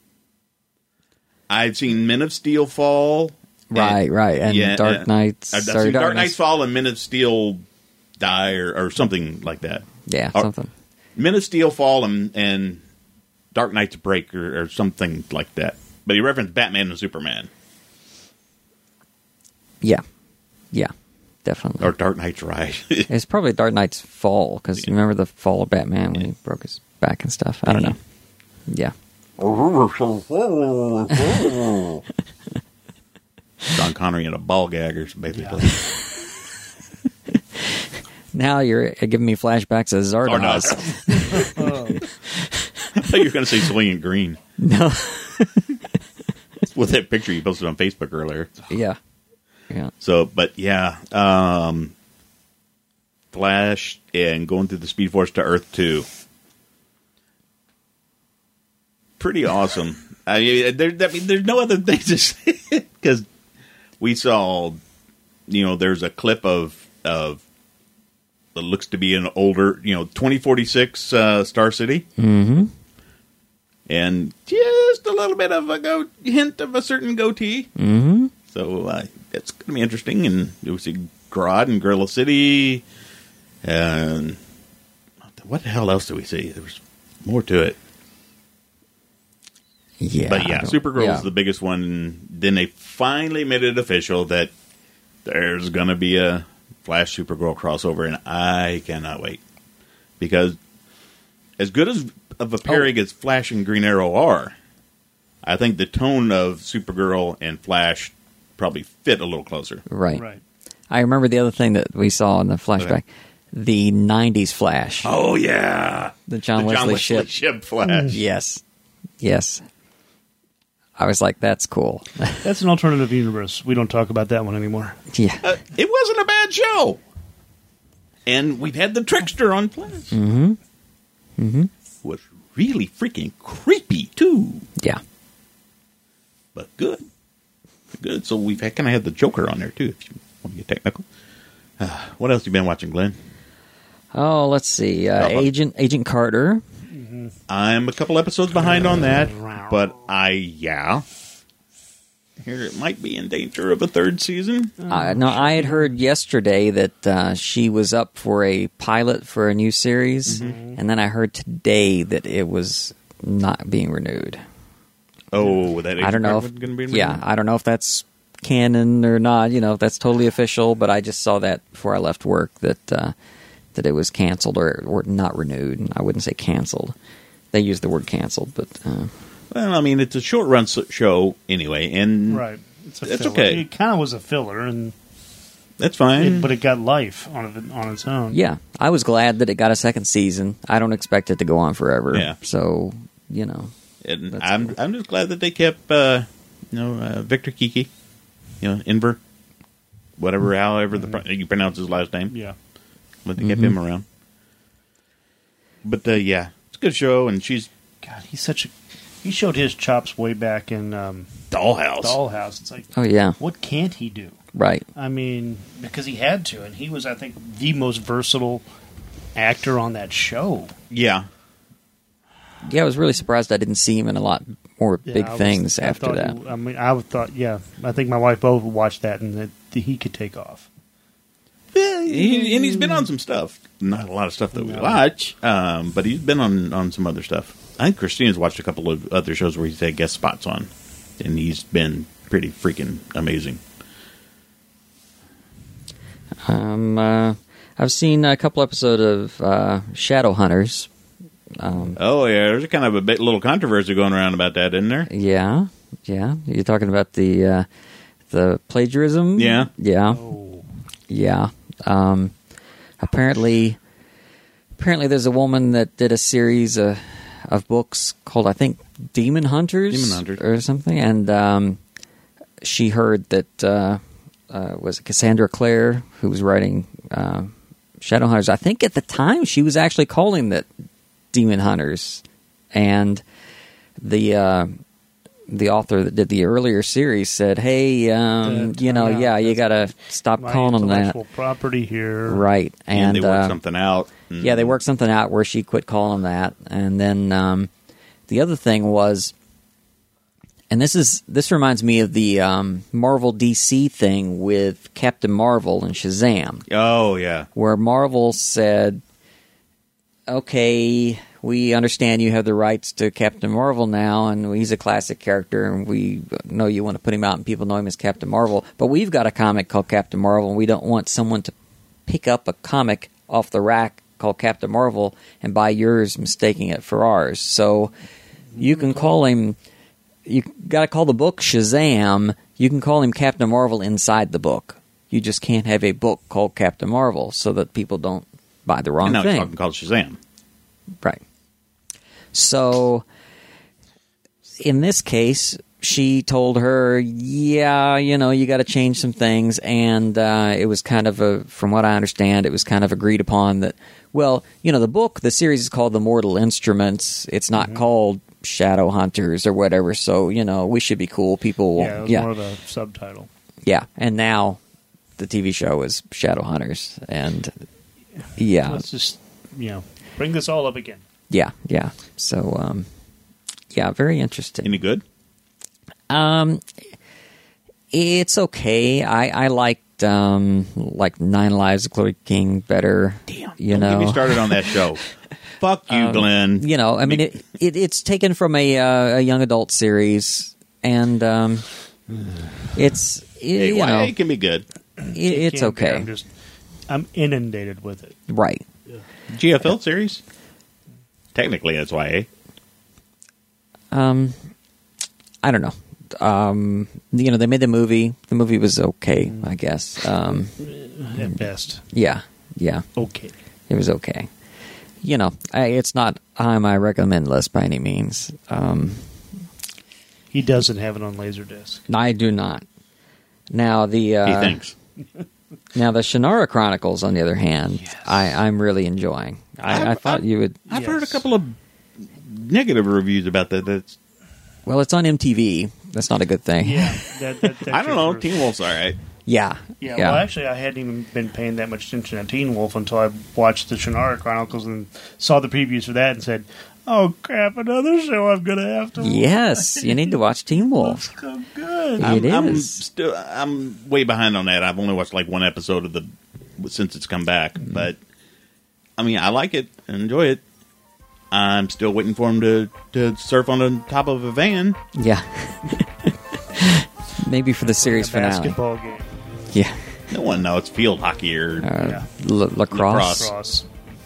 I've seen Men of Steel fall. Right, and- right. And yeah, Dark uh, Knights. I've, I've sorry, seen Dark Darkness. Knights fall and Men of Steel die or, or something like that. Yeah, Or- something. Men of Steel fall and, and Dark Knight's break or, or something like that. But he referenced Batman and Superman. Yeah. Yeah, definitely. Or Dark Knight's Rise. It's probably Dark Knight's fall because you remember the fall of Batman when he broke his back and stuff. I don't know. Yeah. Sean Connery in a ball gag or basically. Now you're giving me flashbacks of Zardoz. Zardoz. I thought you were going to say Swinging Green. No. With that picture you posted on Facebook earlier. Yeah. Yeah. So, but yeah. Um, Flash and going through the Speed Force to Earth two. Pretty awesome. I mean, there, I mean, there's no other thing to say because we saw, you know, there's a clip of of that looks to be an older, you know, twenty forty-six uh, Star City, Mm-hmm. and just a little bit of a go hint of a certain goatee. Mm-hmm. So uh, it's going to be interesting, and you'll see Grodd and Gorilla City, and what the hell else do we see? There was more to it. Yeah. But I yeah, don't- Supergirl yeah. is the biggest one. Then they finally made it official that there's going to be a Flash Supergirl crossover, and I cannot wait. Because as good as of a pairing Oh. as Flash and Green Arrow are, I think the tone of Supergirl and Flash probably fit a little closer. Right. Right. I remember the other thing that we saw in the flashback. Okay. The nineties Flash. Oh, yeah. The John the Wesley John Wesley ship. ship Flash. Yes. Yes. I was like, that's cool. That's an alternative universe. We don't talk about that one anymore. Yeah. Uh, it wasn't a bad show. And we've had the Trickster on Flash. Mm-hmm. Mm-hmm. Was really freaking creepy, too. Yeah. But good. Good. So we've had, kind of had the Joker on there, too, if you want to get technical. Uh, what else have you been watching, Glenn? Oh, let's see. Uh, Uh-huh. Agent Agent Carter. I'm a couple episodes behind on that, but I, yeah. Here it might be in danger of a third season. Uh, no, I had heard yesterday that uh, she was up for a pilot for a new series, and then I heard today that it was not being renewed. Oh, that I don't know. If, going to be yeah, I don't know if that's canon or not. You know, if that's totally official. But I just saw that before I left work that uh, that it was canceled or, or not renewed. I wouldn't say canceled. They used the word canceled, but uh, well, I mean, it's a short run show anyway, and Right. It's, a That's filler. okay. It kind of was a filler, and that's fine. it, but it got life on it, on its own. yeah, I was glad that it got a second season. I don't expect it to go on forever. Yeah. So, you know. and that's I'm cool. I'm just glad that they kept uh, you know uh, Victor Kiki, you know Inver, whatever however the pro- you pronounce his last name. Yeah. But they kept him around. But uh, yeah, it's a good show, and she's God, he's such a. He showed his chops way back in um, Dollhouse. Dollhouse. It's like, Oh, yeah. what can't he do? Right. I mean, because he had to, and he was, I think, the most versatile actor on that show. Yeah, Yeah, I was really surprised I didn't see him in a lot more Yeah, big I was- things I after thought that. he- I mean, I thought, yeah, I think my wife both watched that, and that he could take off. he, and he's been on some stuff. Not a lot of stuff that we No. watch, um, but he's been on on some other stuff. I think Christina's watched a couple of other shows where he's had guest spots on, and he's been pretty freaking amazing. Um, uh, I've seen a couple episodes of uh, Shadowhunters. Um, Oh yeah, there's a kind of a bit, little controversy going around about that, isn't there? yeah, yeah. You're talking about the uh, the plagiarism? Yeah. Yeah. Oh, Yeah. Um, apparently, apparently, there's a woman that did a series uh, of books called, I think, Demon Hunters, Demon Hunters. or something, and um, she heard that uh, uh, was it Cassandra Clare who was writing uh, Shadowhunters. I think at the time she was actually calling that Demon Hunters, and the uh, the author that did the earlier series said, "Hey, um, That- you know, yeah, yeah, you that's- got to stop my calling them that." intellectual property here. Right, And, and, they worked uh, something out. and- yeah, they worked something out where she quit calling them that, and then um, the other thing was, and this is this reminds me of the um, Marvel D C thing with Captain Marvel and Shazam, Oh yeah, where Marvel said, "Okay, we understand you have the rights to Captain Marvel now, and he's a classic character, and we know you want to put him out, and people know him as Captain Marvel. But we've got a comic called Captain Marvel, and we don't want someone to pick up a comic off the rack called Captain Marvel and buy yours, mistaking it for ours. So you can call him. You got to call the book Shazam. You can call him Captain Marvel inside the book. You just can't have a book called Captain Marvel so that people don't buy the wrong and now thing." it's talking called Shazam. Right. So, in this case, she told her, yeah, you know, you got to change some things. And uh, it was kind of a, from what I understand, it was kind of agreed upon that, well, you know, the book, the series is called The Mortal Instruments. It's not called Shadow Hunters or whatever. So, you know, we should be cool. People won't. Yeah, it was yeah. more of a subtitle. Yeah. And now the T V show is Shadow Hunters. And yeah. Let's just, you know, bring this all up again. Yeah, yeah. So, um, yeah, very interesting. Any good? Um, it's okay. I, I liked um, like Nine Lives of Chloe King better. Damn, you don't know. get me started on that show. Fuck you, Um, Glenn. You know, I mean, it, it it's taken from a uh, a young adult series, and um, it's it, Hey, you why- know it can be good. it, it's Can't be. okay, I'm just, I'm inundated with it. right? G F L series. Technically, that's why. Eh? Um, I don't know. Um, you know, they made the movie. The movie was okay, I guess. Um, At best. yeah, yeah. Okay. It was okay. You know, I, it's not on my recommend list by any means. Um, He doesn't have it on Laserdisc. I do not. Now the uh, He thinks. now the Shannara Chronicles, on the other hand, I, I'm really enjoying. I, I I've- thought I've- you would. I've Yes. heard a couple of negative reviews about that. That's Well, it's on M T V. That's not a good thing. Yeah. That, that, that I don't know. shit Teen Wolf's all right. Yeah. Yeah, Yeah. well, actually, I hadn't even been paying that much attention to Teen Wolf until I watched the Shannara Chronicles and saw the previews for that and said, "Oh crap, another show I'm gonna have to." Yes, you need to watch Teen Wolf. Watch. So good. It I'm, I'm is. still. I'm way behind on that. I've only watched like one episode of the since it's come back, Mm-hmm. but I mean, I like it and enjoy it. I'm still waiting for him to, to surf on the top of a van. Yeah. Maybe for the series A finale. basketball game. Yeah. No one knows field hockey or Uh, l- lacrosse. Cross.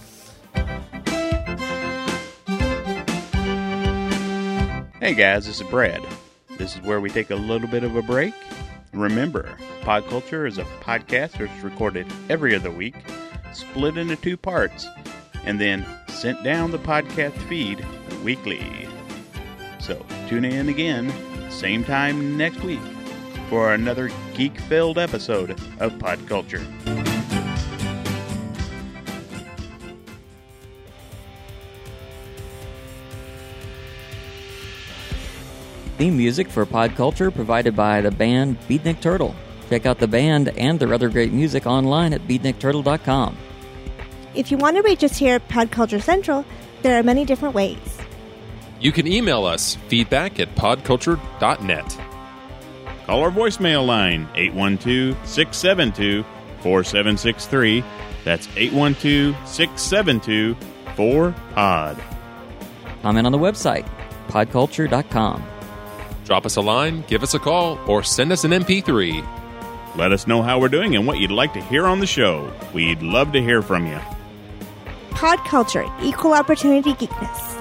Hey guys, this is Brad. This is where we take a little bit of a break. Remember, Pod Culture is a podcast that's recorded every other week, split into two parts, and then sent down the podcast feed weekly. So tune in again, same time next week, for another geek-filled episode of Pod Culture. Theme music for Pod Culture provided by the band Beatnik Turtle. Check out the band and their other great music online at beatnik turtle dot com. If you want to reach us here at Pod Culture Central, there are many different ways. You can email us, feedback at podculture dot net. Call our voicemail line, eight one two, six seven two, four seven six three. That's eight one two, six seven two, four P O D. Comment on the website, pod culture dot com. Drop us a line, give us a call, or send us an M P three. Let us know how we're doing and what you'd like to hear on the show. We'd love to hear from you. Pod Culture, equal opportunity geekness.